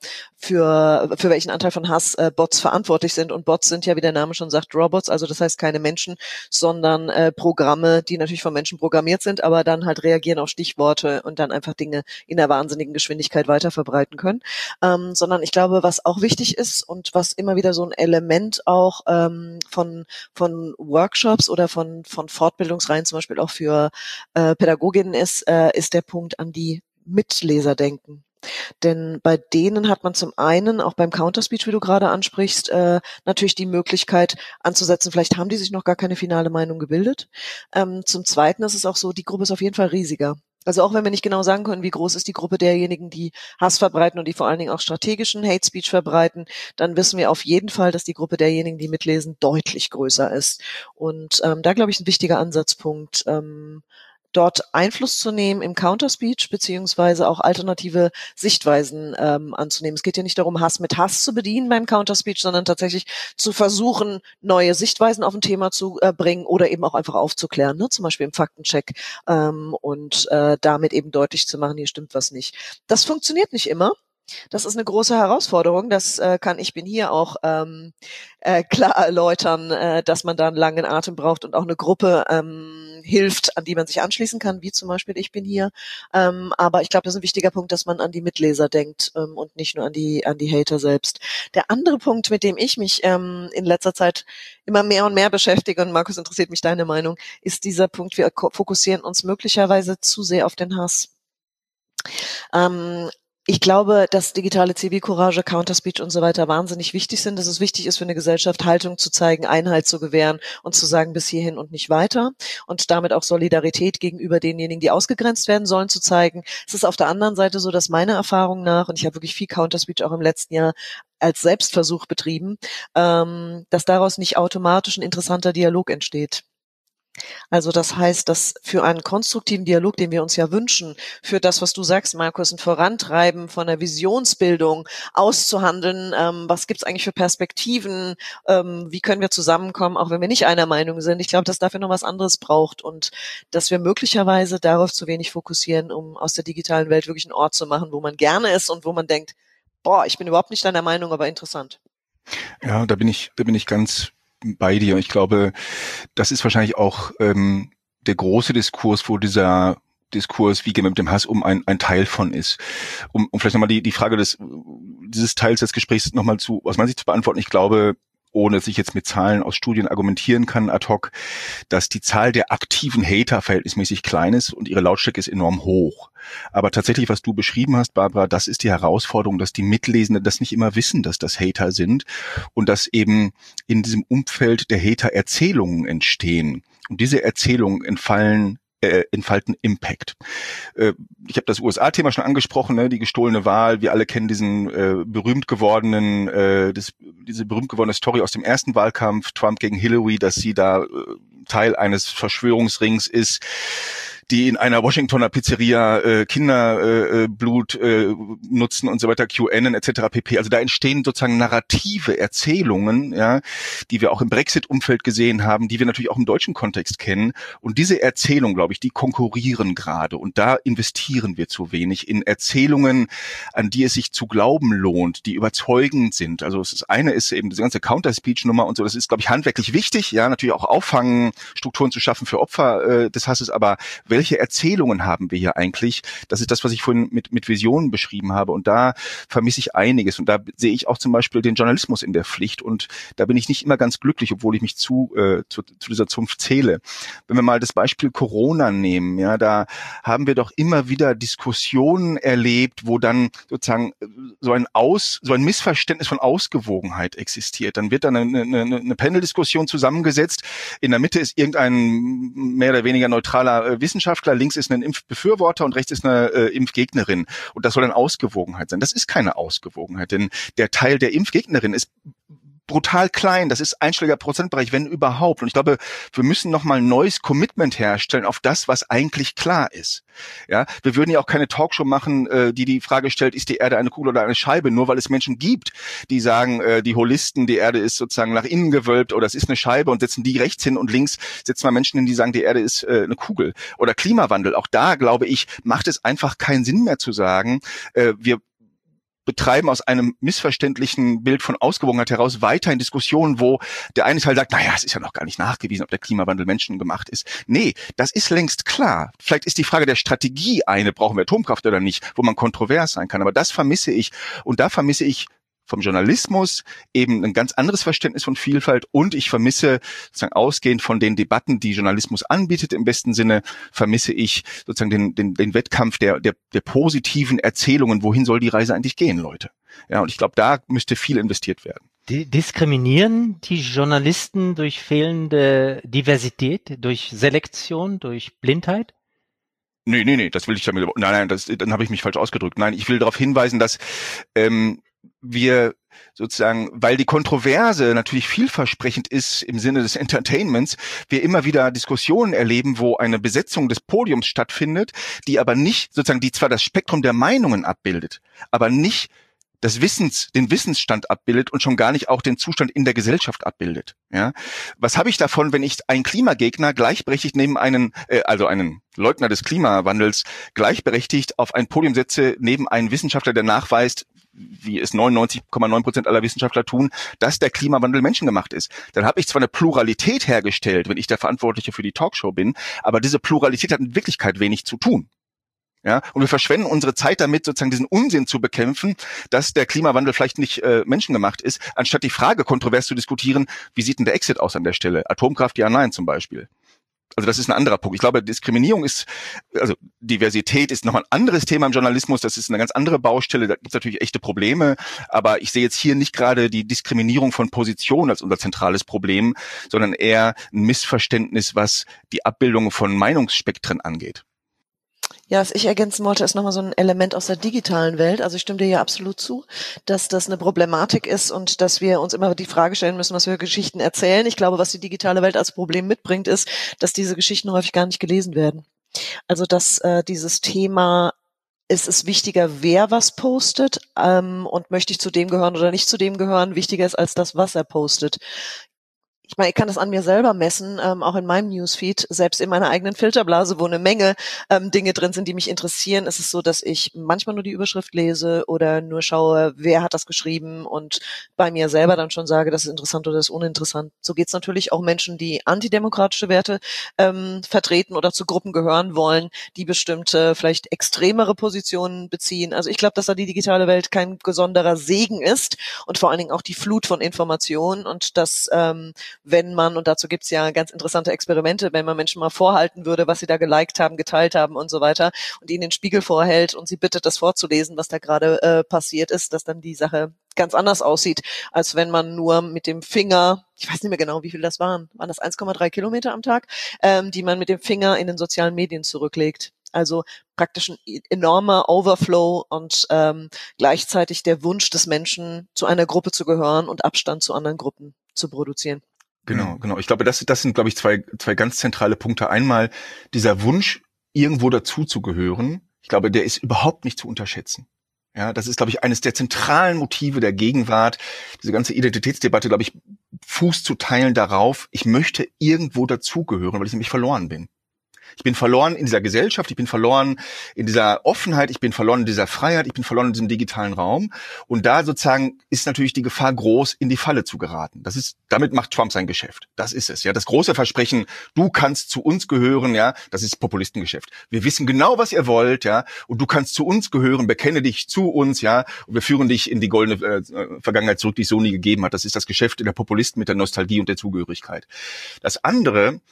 für für welchen Anteil von Hass äh, Bots verantwortlich sind. Und Bots sind ja, wie der Name schon sagt, Robots, also das heißt keine Menschen, sondern äh, Programme, die natürlich von Menschen programmiert sind, aber dann halt reagieren auf Stichworte und dann einfach Dinge in der wahnsinnigen Geschwindigkeit weiter verbreiten können. Ähm, sondern ich glaube, was auch wichtig ist und was immer wieder so ein Element auch ähm, von von Workshops oder von von Fortbildungsreihen zum Beispiel auch für äh, Pädagoginnen ist, äh, ist der Punkt an die Mitleser denken. Denn bei denen hat man zum einen, auch beim Counterspeech, wie du gerade ansprichst, äh, natürlich die Möglichkeit anzusetzen, vielleicht haben die sich noch gar keine finale Meinung gebildet. Ähm, zum Zweiten ist es auch so, die Gruppe ist auf jeden Fall riesiger. Also auch wenn wir nicht genau sagen können, wie groß ist die Gruppe derjenigen, die Hass verbreiten und die vor allen Dingen auch strategischen Hate Speech verbreiten, dann wissen wir auf jeden Fall, dass die Gruppe derjenigen, die mitlesen, deutlich größer ist. Und ähm, da, glaube ich, ein wichtiger Ansatzpunkt, ähm, dort Einfluss zu nehmen im Counterspeech, beziehungsweise auch alternative Sichtweisen ähm, anzunehmen. Es geht ja nicht darum, Hass mit Hass zu bedienen beim Counterspeech, sondern tatsächlich zu versuchen, neue Sichtweisen auf ein Thema zu äh, bringen oder eben auch einfach aufzuklären, ne? Zum Beispiel im Faktencheck ähm, und äh, damit eben deutlich zu machen, hier stimmt was nicht. Das funktioniert nicht immer. Das ist eine große Herausforderung. Das äh, kann ich bin hier auch ähm, äh, klar erläutern, äh, dass man da einen langen Atem braucht und auch eine Gruppe ähm, hilft, an die man sich anschließen kann, wie zum Beispiel ich bin hier. Ähm, aber ich glaube, das ist ein wichtiger Punkt, dass man an die Mitleser denkt ähm, und nicht nur an die an die Hater selbst. Der andere Punkt, mit dem ich mich ähm, in letzter Zeit immer mehr und mehr beschäftige, und Markus, interessiert mich deine Meinung, ist dieser Punkt, wir fokussieren uns möglicherweise zu sehr auf den Hass. Ähm, Ich glaube, dass digitale Zivilcourage, Counterspeech und so weiter wahnsinnig wichtig sind, dass es wichtig ist für eine Gesellschaft, Haltung zu zeigen, Einhalt zu gewähren und zu sagen, bis hierhin und nicht weiter, und damit auch Solidarität gegenüber denjenigen, die ausgegrenzt werden sollen, zu zeigen. Es ist auf der anderen Seite so, dass meiner Erfahrung nach, und ich habe wirklich viel Counterspeech auch im letzten Jahr als Selbstversuch betrieben, ähm, dass daraus nicht automatisch ein interessanter Dialog entsteht. Also das heißt, dass für einen konstruktiven Dialog, den wir uns ja wünschen, für das, was du sagst, Markus, ein Vorantreiben von der Visionsbildung auszuhandeln, ähm, was gibt's eigentlich für Perspektiven, ähm, wie können wir zusammenkommen, auch wenn wir nicht einer Meinung sind. Ich glaube, dass dafür noch was anderes braucht und dass wir möglicherweise darauf zu wenig fokussieren, um aus der digitalen Welt wirklich einen Ort zu machen, wo man gerne ist und wo man denkt, boah, ich bin überhaupt nicht deiner Meinung, aber interessant. Ja, da bin ich, da bin ich ganz bei dir. Ich glaube, das ist wahrscheinlich auch ähm, der große Diskurs, wo dieser Diskurs, wie gehen wir mit dem Hass um, ein, ein Teil von ist. Um, um vielleicht nochmal die, die Frage des dieses Teils des Gesprächs nochmal zu, aus meiner Sicht zu beantworten. Ich glaube, ohne dass ich jetzt mit Zahlen aus Studien argumentieren kann ad hoc, dass die Zahl der aktiven Hater verhältnismäßig klein ist und ihre Lautstärke ist enorm hoch. Aber tatsächlich, was du beschrieben hast, Barbara, das ist die Herausforderung, dass die Mitlesenden das nicht immer wissen, dass das Hater sind und dass eben in diesem Umfeld der Hater Erzählungen entstehen. Und diese Erzählungen entfallen Äh, entfalten Impact. Äh, ich habe das U S A-Thema schon angesprochen, ne? Die gestohlene Wahl. Wir alle kennen diesen äh, berühmt gewordenen, äh, das, diese berühmt gewordene Story aus dem ersten Wahlkampf, Trump gegen Hillary, dass sie da äh, Teil eines Verschwörungsrings ist, die in einer Washingtoner Pizzeria äh, Kinderblut äh, äh, nutzen und so weiter, QAnon et cetera pp. Also da entstehen sozusagen narrative Erzählungen, ja, die wir auch im Brexit-Umfeld gesehen haben, die wir natürlich auch im deutschen Kontext kennen. Und diese Erzählungen, glaube ich, die konkurrieren gerade. Und da investieren wir zu wenig in Erzählungen, an die es sich zu glauben lohnt, die überzeugend sind. Also das eine ist eben diese ganze Counter-Speech-Nummer und so. Das ist, glaube ich, handwerklich wichtig, ja, natürlich auch auffangen, Strukturen zu schaffen für Opfer äh, des Hasses, aber welche Erzählungen haben wir hier eigentlich? Das ist das, was ich vorhin mit, mit Visionen beschrieben habe. Und da vermisse ich einiges. Und da sehe ich auch zum Beispiel den Journalismus in der Pflicht. Und da bin ich nicht immer ganz glücklich, obwohl ich mich zu, äh, zu, zu dieser Zunft zähle. Wenn wir mal das Beispiel Corona nehmen, ja, da haben wir doch immer wieder Diskussionen erlebt, wo dann sozusagen so ein Aus, so ein Missverständnis von Ausgewogenheit existiert. Dann wird dann eine, eine, eine Panel-Diskussion zusammengesetzt. In der Mitte ist irgendein mehr oder weniger neutraler äh, Wissenschaftler, links ist ein Impfbefürworter und rechts ist eine äh, Impfgegnerin. Und das soll dann Ausgewogenheit sein. Das ist keine Ausgewogenheit, denn der Teil der Impfgegnerin ist brutal klein. Das ist einstelliger Prozentbereich, wenn überhaupt. Und ich glaube, wir müssen nochmal ein neues Commitment herstellen auf das, was eigentlich klar ist. Ja, wir würden ja auch keine Talkshow machen, äh, die die Frage stellt, ist die Erde eine Kugel oder eine Scheibe, nur weil es Menschen gibt, die sagen, äh, die Holisten, die Erde ist sozusagen nach innen gewölbt oder es ist eine Scheibe und setzen die rechts hin und links setzen wir Menschen hin, die sagen, die Erde ist äh, eine Kugel. Oder Klimawandel. Auch da, glaube ich, macht es einfach keinen Sinn mehr zu sagen, äh, wir betreiben aus einem missverständlichen Bild von Ausgewogenheit heraus weiter in Diskussionen, wo der eine Teil sagt, naja, es ist ja noch gar nicht nachgewiesen, ob der Klimawandel menschengemacht ist. Nee, das ist längst klar. Vielleicht ist die Frage der Strategie eine, brauchen wir Atomkraft oder nicht, wo man kontrovers sein kann. Aber das vermisse ich. Und da vermisse ich vom Journalismus eben ein ganz anderes Verständnis von Vielfalt und ich vermisse, sozusagen ausgehend von den Debatten, die Journalismus anbietet, im besten Sinne, vermisse ich sozusagen den, den, den Wettkampf der, der, der positiven Erzählungen. Wohin soll die Reise eigentlich gehen, Leute? Ja, und ich glaube, da müsste viel investiert werden. Die diskriminieren die Journalisten durch fehlende Diversität, durch Selektion, durch Blindheit? Nee, nee, nee, das will ich damit, nein, nein, das, dann habe ich mich falsch ausgedrückt. Nein, ich will darauf hinweisen, dass ähm, wir sozusagen, weil die Kontroverse natürlich vielversprechend ist im Sinne des Entertainments, wir immer wieder Diskussionen erleben, wo eine Besetzung des Podiums stattfindet, die aber nicht, sozusagen, die zwar das Spektrum der Meinungen abbildet, aber nicht das Wissens, den Wissensstand abbildet und schon gar nicht auch den Zustand in der Gesellschaft abbildet. Ja, was habe ich davon, wenn ich einen Klimagegner gleichberechtigt neben einen, äh, also einen Leugner des Klimawandels gleichberechtigt auf ein Podium setze neben einen Wissenschaftler, der nachweist, wie es neunundneunzig Komma neun Prozent aller Wissenschaftler tun, dass der Klimawandel menschengemacht ist. Dann habe ich zwar eine Pluralität hergestellt, wenn ich der Verantwortliche für die Talkshow bin, aber diese Pluralität hat in Wirklichkeit wenig zu tun. Ja, und wir verschwenden unsere Zeit damit, sozusagen diesen Unsinn zu bekämpfen, dass der Klimawandel vielleicht nicht äh, menschengemacht ist, anstatt die Frage kontrovers zu diskutieren, wie sieht denn der Exit aus an der Stelle? Atomkraft, ja, nein zum Beispiel. Also das ist ein anderer Punkt. Ich glaube, Diskriminierung ist, also Diversität ist nochmal ein anderes Thema im Journalismus, das ist eine ganz andere Baustelle, da gibt es natürlich echte Probleme, aber ich sehe jetzt hier nicht gerade die Diskriminierung von Positionen als unser zentrales Problem, sondern eher ein Missverständnis, was die Abbildung von Meinungsspektren angeht. Ja, was ich ergänzen wollte, ist nochmal so ein Element aus der digitalen Welt. Also ich stimme dir ja absolut zu, dass das eine Problematik ist und dass wir uns immer die Frage stellen müssen, was wir für Geschichten erzählen. Ich glaube, was die digitale Welt als Problem mitbringt, ist, dass diese Geschichten häufig gar nicht gelesen werden. Also dass äh, dieses Thema, es ist wichtiger, wer was postet ähm, und möchte ich zu dem gehören oder nicht zu dem gehören, wichtiger ist als das, was er postet. Ich meine, ich kann das an mir selber messen, ähm, auch in meinem Newsfeed, selbst in meiner eigenen Filterblase, wo eine Menge ähm, Dinge drin sind, die mich interessieren. Ist es so, dass ich manchmal nur die Überschrift lese oder nur schaue, wer hat das geschrieben und bei mir selber dann schon sage, das ist interessant oder das ist uninteressant. So geht's natürlich auch Menschen, die antidemokratische Werte ähm, vertreten oder zu Gruppen gehören wollen, die bestimmte, vielleicht extremere Positionen beziehen. Also ich glaube, dass da die digitale Welt kein besonderer Segen ist und vor allen Dingen auch die Flut von Informationen und dass ähm, wenn man, und dazu gibt's ja ganz interessante Experimente, wenn man Menschen mal vorhalten würde, was sie da geliked haben, geteilt haben und so weiter und ihnen den Spiegel vorhält und sie bittet, das vorzulesen, was da gerade äh, passiert ist, dass dann die Sache ganz anders aussieht, als wenn man nur mit dem Finger, ich weiß nicht mehr genau, wie viel das waren, waren das eins Komma drei Kilometer am Tag, ähm, die man mit dem Finger in den sozialen Medien zurücklegt. Also praktisch ein enormer Overflow und ähm, gleichzeitig der Wunsch des Menschen, zu einer Gruppe zu gehören und Abstand zu anderen Gruppen zu produzieren. Genau, genau. Ich glaube, das, das sind, glaube ich, zwei, zwei ganz zentrale Punkte. Einmal dieser Wunsch, irgendwo dazu zu gehören. Ich glaube, der ist überhaupt nicht zu unterschätzen. Ja, das ist, glaube ich, eines der zentralen Motive der Gegenwart. Diese ganze Identitätsdebatte, glaube ich, Fuß zu teilen darauf, ich möchte irgendwo dazugehören, weil ich nämlich verloren bin. Ich bin verloren in dieser Gesellschaft, ich bin verloren in dieser Offenheit, ich bin verloren in dieser Freiheit, ich bin verloren in diesem digitalen Raum. Und da sozusagen ist natürlich die Gefahr groß, in die Falle zu geraten. Das ist, damit macht Trump sein Geschäft. Das ist es, ja. Das große Versprechen, du kannst zu uns gehören, ja, das ist Populistengeschäft. Wir wissen genau, was ihr wollt, ja, und du kannst zu uns gehören, bekenne dich zu uns, ja, und wir führen dich in die goldene äh, Vergangenheit zurück, die es so nie gegeben hat. Das ist das Geschäft der Populisten mit der Nostalgie und der Zugehörigkeit. Das andere,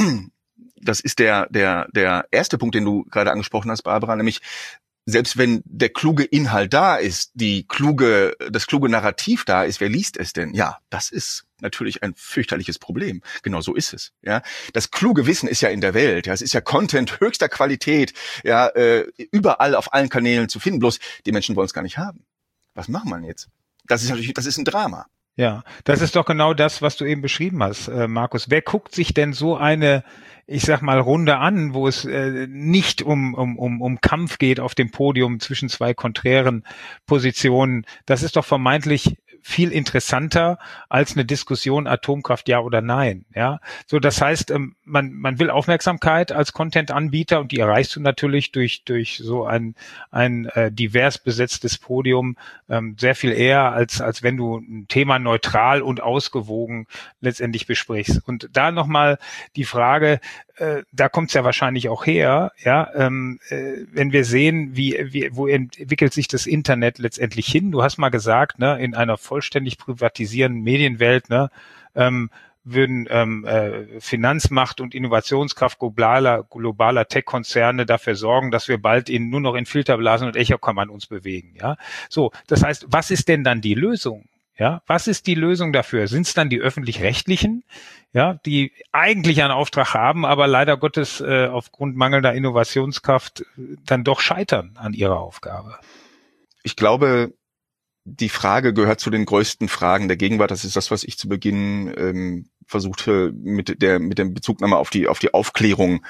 das ist der, der, der erste Punkt, den du gerade angesprochen hast, Barbara, nämlich selbst wenn der kluge Inhalt da ist, die kluge, das kluge Narrativ da ist, wer liest es denn? Ja, das ist natürlich ein fürchterliches Problem. Genau so ist es. Ja, das kluge Wissen ist ja in der Welt. Ja, es ist ja Content höchster Qualität. Ja, äh, überall auf allen Kanälen zu finden. Bloß die Menschen wollen es gar nicht haben. Was macht man jetzt? Das ist natürlich, das ist ein Drama. Ja, das ist doch genau das, was du eben beschrieben hast, äh, Markus. Wer guckt sich denn so eine, ich sag mal, Runde an, wo es äh, nicht um, um, um, um Kampf geht auf dem Podium zwischen zwei konträren Positionen? Das ist doch vermeintlich viel interessanter als eine Diskussion Atomkraft ja oder nein. Ja, so das heißt, man man will Aufmerksamkeit als Content-Anbieter und die erreichst du natürlich durch durch so ein ein äh, divers besetztes Podium ähm, sehr viel eher als als wenn du ein Thema neutral und ausgewogen letztendlich besprichst. Und da nochmal die Frage, äh, da kommt es ja wahrscheinlich auch her, ja, ähm, äh, wenn wir sehen, wie, wie wo entwickelt sich das Internet letztendlich hin. Du hast mal gesagt, ne, in einer vollständig privatisierenden Medienwelt, ne, ähm, würden ähm, äh, Finanzmacht und Innovationskraft globaler, globaler Tech-Konzerne dafür sorgen, dass wir bald in, nur noch in Filterblasen und Echokammern uns bewegen. Ja, so, das heißt, was ist denn dann die Lösung? Ja, was ist die Lösung dafür? Sind es dann die Öffentlich-Rechtlichen, ja, die eigentlich einen Auftrag haben, aber leider Gottes äh, aufgrund mangelnder Innovationskraft dann doch scheitern an ihrer Aufgabe? Ich glaube, die Frage gehört zu den größten Fragen der Gegenwart. Das ist das, was ich zu Beginn ähm, versuchte mit der mit dem Bezugnahme auf die auf die Aufklärung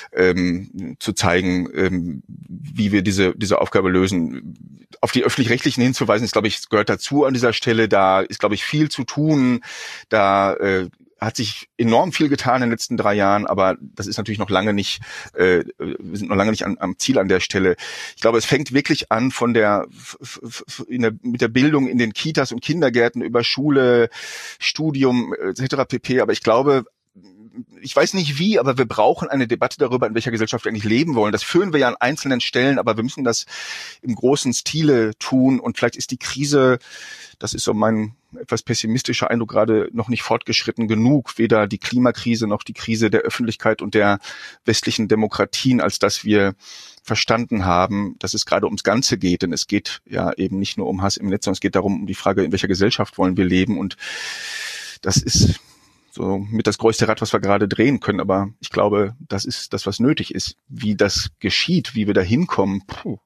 ähm, zu zeigen, ähm, wie wir diese diese Aufgabe lösen. Auf die Öffentlich-Rechtlichen hinzuweisen, ist, glaube ich, gehört dazu an dieser Stelle. Da ist, glaube ich, viel zu tun. Da äh, hat sich enorm viel getan in den letzten drei Jahren, aber das ist natürlich noch lange nicht, äh, wir sind noch lange nicht an, am Ziel an der Stelle. Ich glaube, es fängt wirklich an von der, f- f- in der mit der Bildung in den Kitas und Kindergärten über Schule, Studium et cetera pp. Aber ich glaube, ich weiß nicht wie, aber wir brauchen eine Debatte darüber, in welcher Gesellschaft wir eigentlich leben wollen. Das führen wir ja an einzelnen Stellen, aber wir müssen das im großen Stile tun. Und vielleicht ist die Krise, das ist so mein etwas pessimistischer Eindruck, gerade noch nicht fortgeschritten genug. Weder die Klimakrise noch die Krise der Öffentlichkeit und der westlichen Demokratien, als dass wir verstanden haben, dass es gerade ums Ganze geht. Denn es geht ja eben nicht nur um Hass im Netz, sondern es geht darum, um die Frage, in welcher Gesellschaft wollen wir leben. Und das ist so mit das größte Rad, was wir gerade drehen können. Aber ich glaube, das ist das, was nötig ist. Wie das geschieht, wie wir da hinkommen, puh.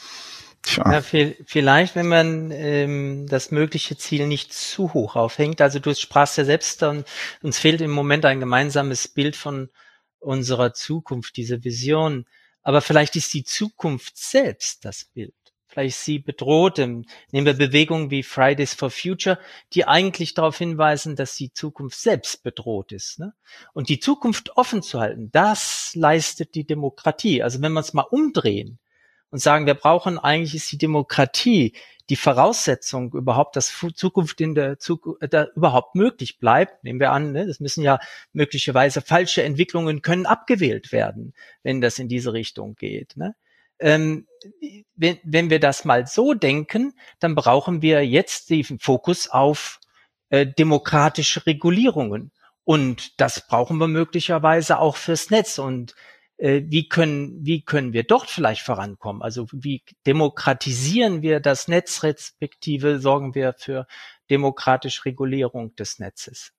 Tja. Ja, vielleicht, wenn man ähm, das mögliche Ziel nicht zu hoch aufhängt. Also du sprachst ja selbst, dann, uns fehlt im Moment ein gemeinsames Bild von unserer Zukunft, diese Vision. Aber vielleicht ist die Zukunft selbst das Bild. Vielleicht ist sie bedroht. Nehmen wir Bewegungen wie Fridays for Future, die eigentlich darauf hinweisen, dass die Zukunft selbst bedroht ist. Ne? Und die Zukunft offen zu halten, das leistet die Demokratie. Also wenn wir es mal umdrehen und sagen, wir brauchen eigentlich, ist die Demokratie die Voraussetzung überhaupt, dass Zukunft in der Zukunft da überhaupt möglich bleibt. Nehmen wir an, ne, das müssen ja möglicherweise falsche Entwicklungen können abgewählt werden, wenn das in diese Richtung geht. Ne? Ähm, wenn, wenn wir das mal so denken, dann brauchen wir jetzt den Fokus auf äh, demokratische Regulierungen. Und das brauchen wir möglicherweise auch fürs Netz. Und Wie können, wie können wir dort vielleicht vorankommen? Also wie demokratisieren wir das Netz, respektive sorgen wir für demokratische Regulierung des Netzes?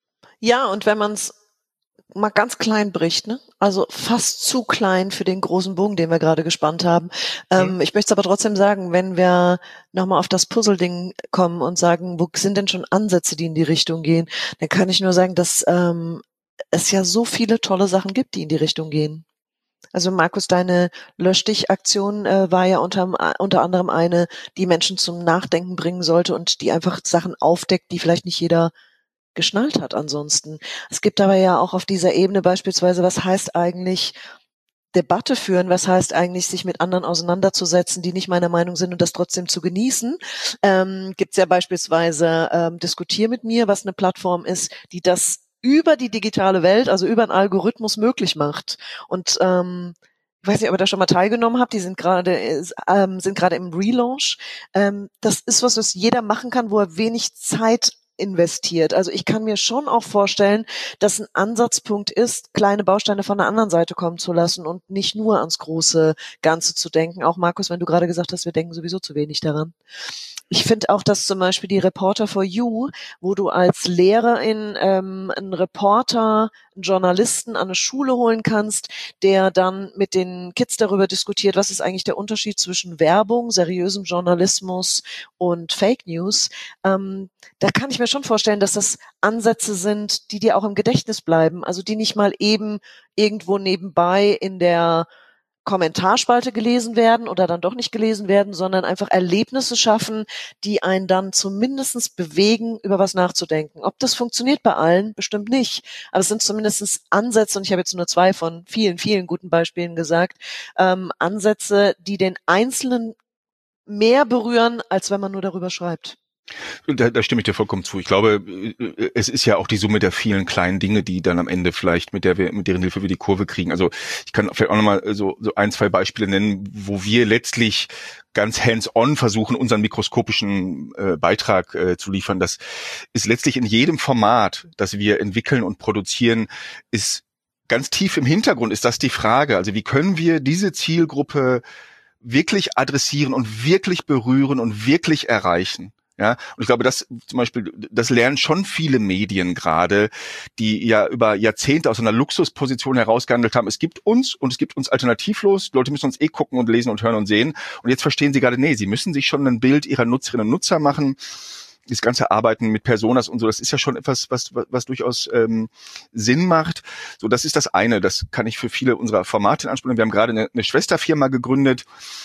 Ja, und wenn man es mal ganz klein bricht, ne? Also fast zu klein für den großen Bogen, den wir gerade gespannt haben. Ähm, mhm. Ich möchte es aber trotzdem sagen, wenn wir nochmal auf das Puzzle-Ding kommen und sagen, wo sind denn schon Ansätze, die in die Richtung gehen, dann kann ich nur sagen, dass ähm, es ja so viele tolle Sachen gibt, die in die Richtung gehen. Also Markus, deine Löschdich-Aktion äh, war ja unter, unter anderem eine, die Menschen zum Nachdenken bringen sollte und die einfach Sachen aufdeckt, die vielleicht nicht jeder geschnallt hat ansonsten. Es gibt aber ja auch auf dieser Ebene beispielsweise, was heißt eigentlich Debatte führen, was heißt eigentlich sich mit anderen auseinanderzusetzen, die nicht meiner Meinung sind und das trotzdem zu genießen. Ähm, gibt es ja beispielsweise ähm, Diskutier mit mir, was eine Plattform ist, die das über die digitale Welt, also über einen Algorithmus möglich macht. Und ähm, ich weiß nicht, ob ihr da schon mal teilgenommen habt, die sind gerade ähm, sind gerade im Relaunch. Ähm, das ist was, was jeder machen kann, wo er wenig Zeit investiert. Also ich kann mir schon auch vorstellen, dass ein Ansatzpunkt ist, kleine Bausteine von der anderen Seite kommen zu lassen und nicht nur ans große Ganze zu denken. Auch Markus, wenn du gerade gesagt hast, wir denken sowieso zu wenig daran. Ich finde auch, dass zum Beispiel die Reporter for You, wo du als Lehrerin ähm, einen Reporter, einen Journalisten an eine Schule holen kannst, der dann mit den Kids darüber diskutiert, was ist eigentlich der Unterschied zwischen Werbung, seriösem Journalismus und Fake News. Ähm, da kann ich mir schon vorstellen, dass das Ansätze sind, die dir auch im Gedächtnis bleiben, also die nicht mal eben irgendwo nebenbei in der Kommentarspalte gelesen werden oder dann doch nicht gelesen werden, sondern einfach Erlebnisse schaffen, die einen dann zumindest bewegen, über was nachzudenken. Ob das funktioniert bei allen, bestimmt nicht. Aber es sind zumindest Ansätze, und ich habe jetzt nur zwei von vielen, vielen guten Beispielen gesagt, ähm, Ansätze, die den Einzelnen mehr berühren, als wenn man nur darüber schreibt. Da, da stimme ich dir vollkommen zu. Ich glaube, es ist ja auch die Summe der vielen kleinen Dinge, die dann am Ende vielleicht mit der wir, mit deren Hilfe wir die Kurve kriegen. Also ich kann vielleicht auch nochmal so, so ein, zwei Beispiele nennen, wo wir letztlich ganz hands-on versuchen, unseren mikroskopischen äh, Beitrag äh, zu liefern. Das ist letztlich in jedem Format, das wir entwickeln und produzieren, ist ganz tief im Hintergrund ist das die Frage. Also wie können wir diese Zielgruppe wirklich adressieren und wirklich berühren und wirklich erreichen? Ja, und ich glaube, das zum Beispiel, das lernen schon viele Medien gerade, die ja über Jahrzehnte aus einer Luxusposition herausgehandelt haben. Es gibt uns und es gibt uns alternativlos. Die Leute müssen uns eh gucken und lesen und hören und sehen. Und jetzt verstehen sie gerade, nee, sie müssen sich schon ein Bild ihrer Nutzerinnen und Nutzer machen. Das ganze Arbeiten mit Personas und so, das ist ja schon etwas, was was, was durchaus ähm, Sinn macht. So, das ist das eine. Das kann ich für viele unserer Formate in Anspruch nehmen. Wir haben gerade eine, eine Schwesterfirma gegründet,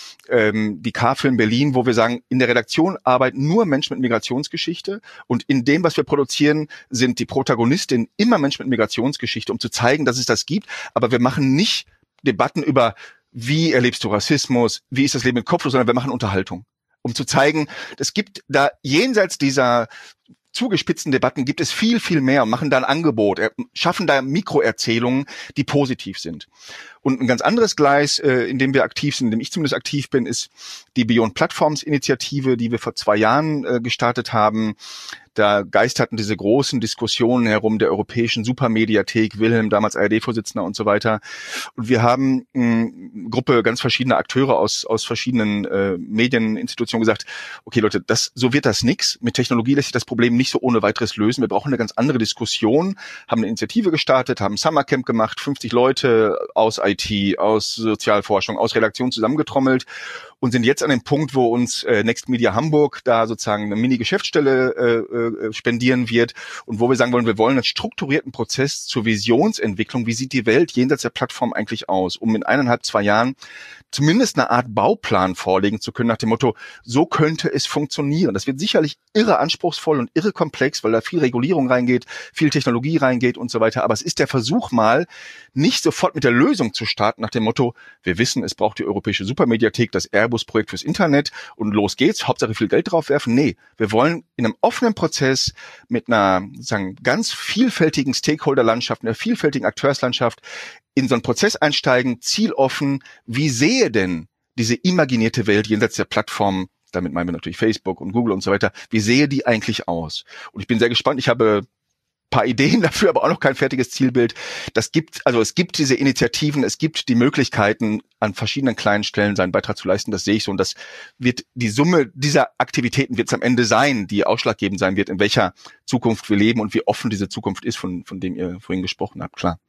ähm, die K-Film Berlin, wo wir sagen, in der Redaktion arbeiten nur Menschen mit Migrationsgeschichte und in dem, was wir produzieren, sind die Protagonistinnen immer Menschen mit Migrationsgeschichte, um zu zeigen, dass es das gibt. Aber wir machen nicht Debatten über, wie erlebst du Rassismus, wie ist das Leben mit Kopflos, sondern wir machen Unterhaltung, um zu zeigen, es gibt da jenseits dieser zugespitzten Debatten gibt es viel, viel mehr und machen da ein Angebot, schaffen da Mikroerzählungen, die positiv sind. Und ein ganz anderes Gleis, äh, in dem wir aktiv sind, in dem ich zumindest aktiv bin, ist die Beyond Platforms Initiative, die wir vor zwei Jahren äh, gestartet haben. Da geisterten diese großen Diskussionen herum der europäischen Supermediathek, Wilhelm, damals A R D-Vorsitzender und so weiter. Und wir haben eine Gruppe ganz verschiedener Akteure aus aus verschiedenen äh, Medieninstitutionen gesagt, okay Leute, das so wird das nix. Mit Technologie lässt sich das Problem nicht so ohne weiteres lösen. Wir brauchen eine ganz andere Diskussion, haben eine Initiative gestartet, haben ein Summercamp gemacht, fünfzig Leute aus I T, aus Sozialforschung, aus Redaktion zusammengetrommelt und sind jetzt an dem Punkt, wo uns äh, Next Media Hamburg da sozusagen eine Mini-Geschäftsstelle äh, äh, spendieren wird und wo wir sagen wollen, wir wollen einen strukturierten Prozess zur Visionsentwicklung. Wie sieht die Welt jenseits der Plattform eigentlich aus, um in eineinhalb, zwei Jahren zumindest eine Art Bauplan vorlegen zu können nach dem Motto, so könnte es funktionieren. Das wird sicherlich irre anspruchsvoll und irre komplex, weil da viel Regulierung reingeht, viel Technologie reingeht und so weiter. Aber es ist der Versuch mal, nicht sofort mit der Lösung zu starten nach dem Motto, wir wissen, es braucht die europäische Supermediathek, das Airbus-Projekt fürs Internet und los geht's, Hauptsache viel Geld drauf werfen. Nee, wir wollen in einem offenen Prozess mit einer sozusagen ganz vielfältigen Stakeholder-Landschaft, einer vielfältigen Akteurslandschaft in so einen Prozess einsteigen, zieloffen, wie sehe denn diese imaginierte Welt jenseits der Plattform, damit meinen wir natürlich Facebook und Google und so weiter, wie sehe die eigentlich aus? Und ich bin sehr gespannt, ich habe paar Ideen dafür, aber auch noch kein fertiges Zielbild. Das gibt, also es gibt diese Initiativen, es gibt die Möglichkeiten, an verschiedenen kleinen Stellen seinen Beitrag zu leisten, das sehe ich so. Und das wird, die Summe dieser Aktivitäten wird es am Ende sein, die ausschlaggebend sein wird, in welcher Zukunft wir leben und wie offen diese Zukunft ist, von, von dem ihr vorhin gesprochen habt, klar.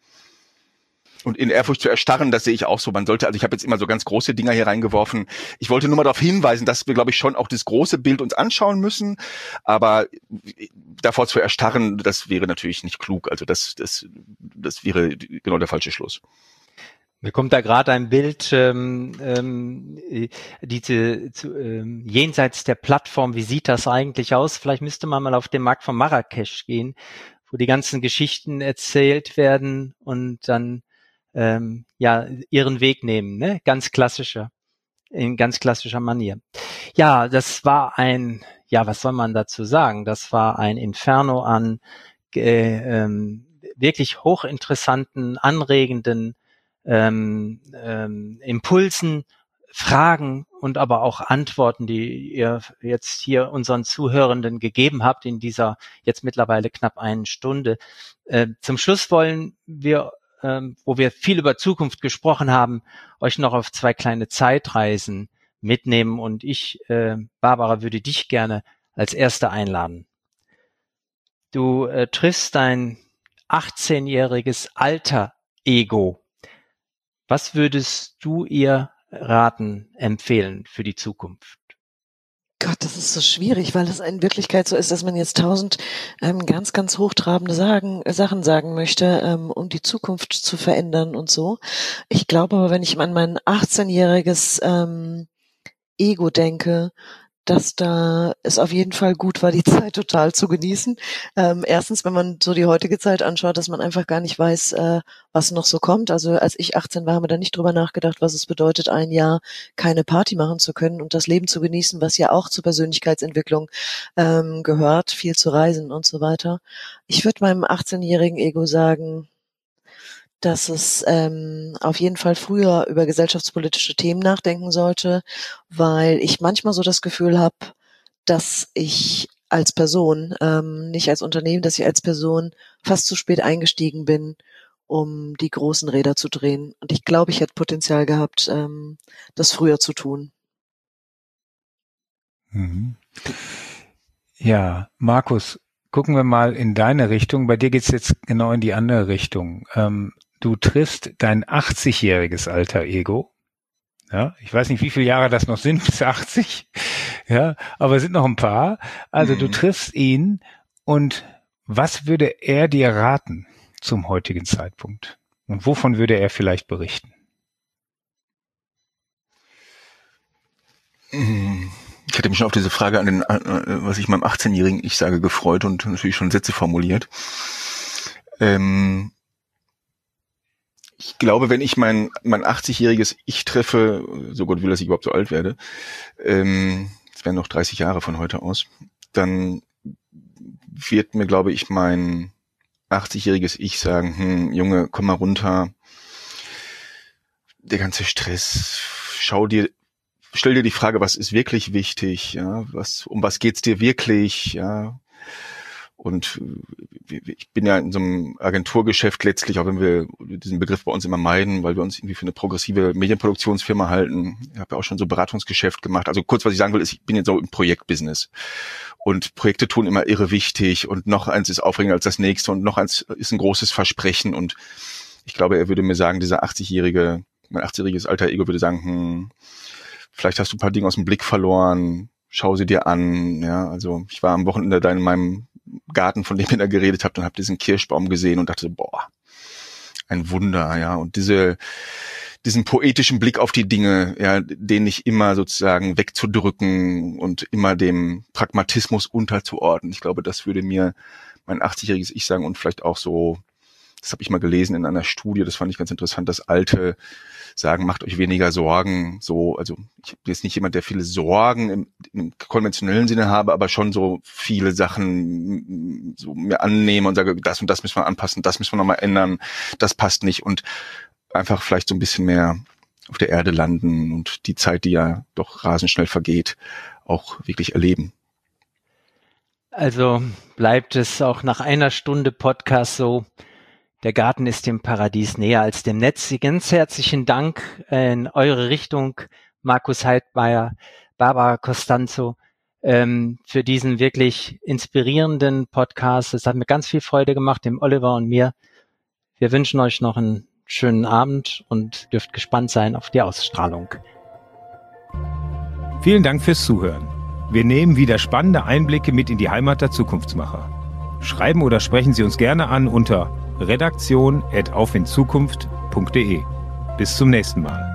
Und in Ehrfurcht zu erstarren, das sehe ich auch so. Man sollte, also ich habe jetzt immer so ganz große Dinger hier reingeworfen. Ich wollte nur mal darauf hinweisen, dass wir, glaube ich, schon auch das große Bild uns anschauen müssen. Aber davor zu erstarren, das wäre natürlich nicht klug. Also das, das, das wäre genau der falsche Schluss. Mir kommt da gerade ein Bild, ähm, ähm, diese zu, ähm, jenseits der Plattform, wie sieht das eigentlich aus? Vielleicht müsste man mal auf den Markt von Marrakesch gehen, wo die ganzen Geschichten erzählt werden und dann ähm, ja ihren Weg nehmen, ne? Ganz klassischer, in ganz klassischer Manier. Ja, das war ein, ja, was soll man dazu sagen? Das war ein Inferno an äh, ähm, wirklich hochinteressanten, anregenden ähm, ähm, Impulsen, Fragen und aber auch Antworten, die ihr jetzt hier unseren Zuhörenden gegeben habt in dieser jetzt mittlerweile knapp einen Stunde. Äh, zum Schluss wollen wir, ähm, wo wir viel über Zukunft gesprochen haben, euch noch auf zwei kleine Zeitreisen mitnehmen und ich, äh, Barbara, würde dich gerne als Erste einladen. Du äh, triffst dein achtzehnjähriges Alter-Ego. Was würdest du ihr raten, empfehlen für die Zukunft? Gott, das ist so schwierig, weil es in Wirklichkeit so ist, dass man jetzt tausend ähm, ganz, ganz hochtrabende sagen, Sachen sagen möchte, ähm, um die Zukunft zu verändern und so. Ich glaube aber, wenn ich an mein achtzehnjähriges ähm, Ego denke, dass da es auf jeden Fall gut war, die Zeit total zu genießen. Ähm, erstens, wenn man so die heutige Zeit anschaut, dass man einfach gar nicht weiß, äh, was noch so kommt. Also als ich achtzehn war, haben wir da nicht drüber nachgedacht, was es bedeutet, ein Jahr keine Party machen zu können und das Leben zu genießen, was ja auch zur Persönlichkeitsentwicklung ähm, gehört, viel zu reisen und so weiter. Ich würde meinem achtzehnjährigen Ego sagen, dass es ähm, auf jeden Fall früher über gesellschaftspolitische Themen nachdenken sollte, weil ich manchmal so das Gefühl habe, dass ich als Person, ähm, nicht als Unternehmen, dass ich als Person fast zu spät eingestiegen bin, um die großen Räder zu drehen. Und ich glaube, ich hätte Potenzial gehabt, ähm, das früher zu tun. Mhm. Ja, Markus, gucken wir mal in deine Richtung. Bei dir geht's jetzt genau in die andere Richtung. Ähm, Du triffst dein achtzigjähriges Alter-Ego. Ja, ich weiß nicht, wie viele Jahre das noch sind, bis achtzig. Ja, aber es sind noch ein paar. Also mhm. Du triffst ihn und was würde er dir raten zum heutigen Zeitpunkt? Und wovon würde er vielleicht berichten? Ich hatte mich schon auf diese Frage an den, was ich meinem achtzehnjährigen Ich sage, gefreut und natürlich schon Sätze formuliert. Ähm, Ich glaube, wenn ich mein mein achtzigjähriges Ich treffe, so Gott will, dass ich überhaupt so alt werde, ähm, das wären noch dreißig Jahre von heute aus, dann wird mir, glaube ich, mein achtzigjähriges Ich sagen, hm, Junge, komm mal runter, der ganze Stress, schau dir, stell dir die Frage, was ist wirklich wichtig, ja, was, um was geht's dir wirklich, ja, Und ich bin ja in so einem Agenturgeschäft letztlich, auch wenn wir diesen Begriff bei uns immer meiden, weil wir uns irgendwie für eine progressive Medienproduktionsfirma halten. Ich habe ja auch schon so Beratungsgeschäft gemacht. Also kurz, was ich sagen will, ist, ich bin jetzt so im Projektbusiness. Und Projekte tun immer irre wichtig und noch eins ist aufregender als das nächste und noch eins ist ein großes Versprechen. Und ich glaube, er würde mir sagen, dieser achtzigjährige, mein achtzigjähriges alter Ego würde sagen, hm, vielleicht hast du ein paar Dinge aus dem Blick verloren, schau sie dir an. Ja, also ich war am Wochenende da in meinem Garten, von dem ihr da geredet habt, und habe diesen Kirschbaum gesehen und dachte, boah, ein Wunder, ja. Und diese, diesen poetischen Blick auf die Dinge, ja, den nicht immer sozusagen wegzudrücken und immer dem Pragmatismus unterzuordnen. Ich glaube, das würde mir mein achtzigjähriges Ich sagen und vielleicht auch so, das habe ich mal gelesen in einer Studie, das fand ich ganz interessant, dass Alte sagen, macht euch weniger Sorgen, so, also ich bin jetzt nicht jemand, der viele Sorgen im, im konventionellen Sinne habe, aber schon so viele Sachen so mir annehme und sage, das und das müssen wir anpassen, das müssen wir nochmal ändern, das passt nicht, und einfach vielleicht so ein bisschen mehr auf der Erde landen und die Zeit, die ja doch rasend schnell vergeht, auch wirklich erleben. Also bleibt es auch nach einer Stunde Podcast so, der Garten ist dem Paradies näher als dem Netz. Ganz herzlichen Dank in eure Richtung, Markus Heidmeier, Barbara Costanzo, ähm, für diesen wirklich inspirierenden Podcast. Es hat mir ganz viel Freude gemacht, dem Oliver und mir. Wir wünschen euch noch einen schönen Abend und dürft gespannt sein auf die Ausstrahlung. Vielen Dank fürs Zuhören. Wir nehmen wieder spannende Einblicke mit in die Heimat der Zukunftsmacher. Schreiben oder sprechen Sie uns gerne an unter redaktion at aufindzukunft punkt de. Bis zum nächsten Mal.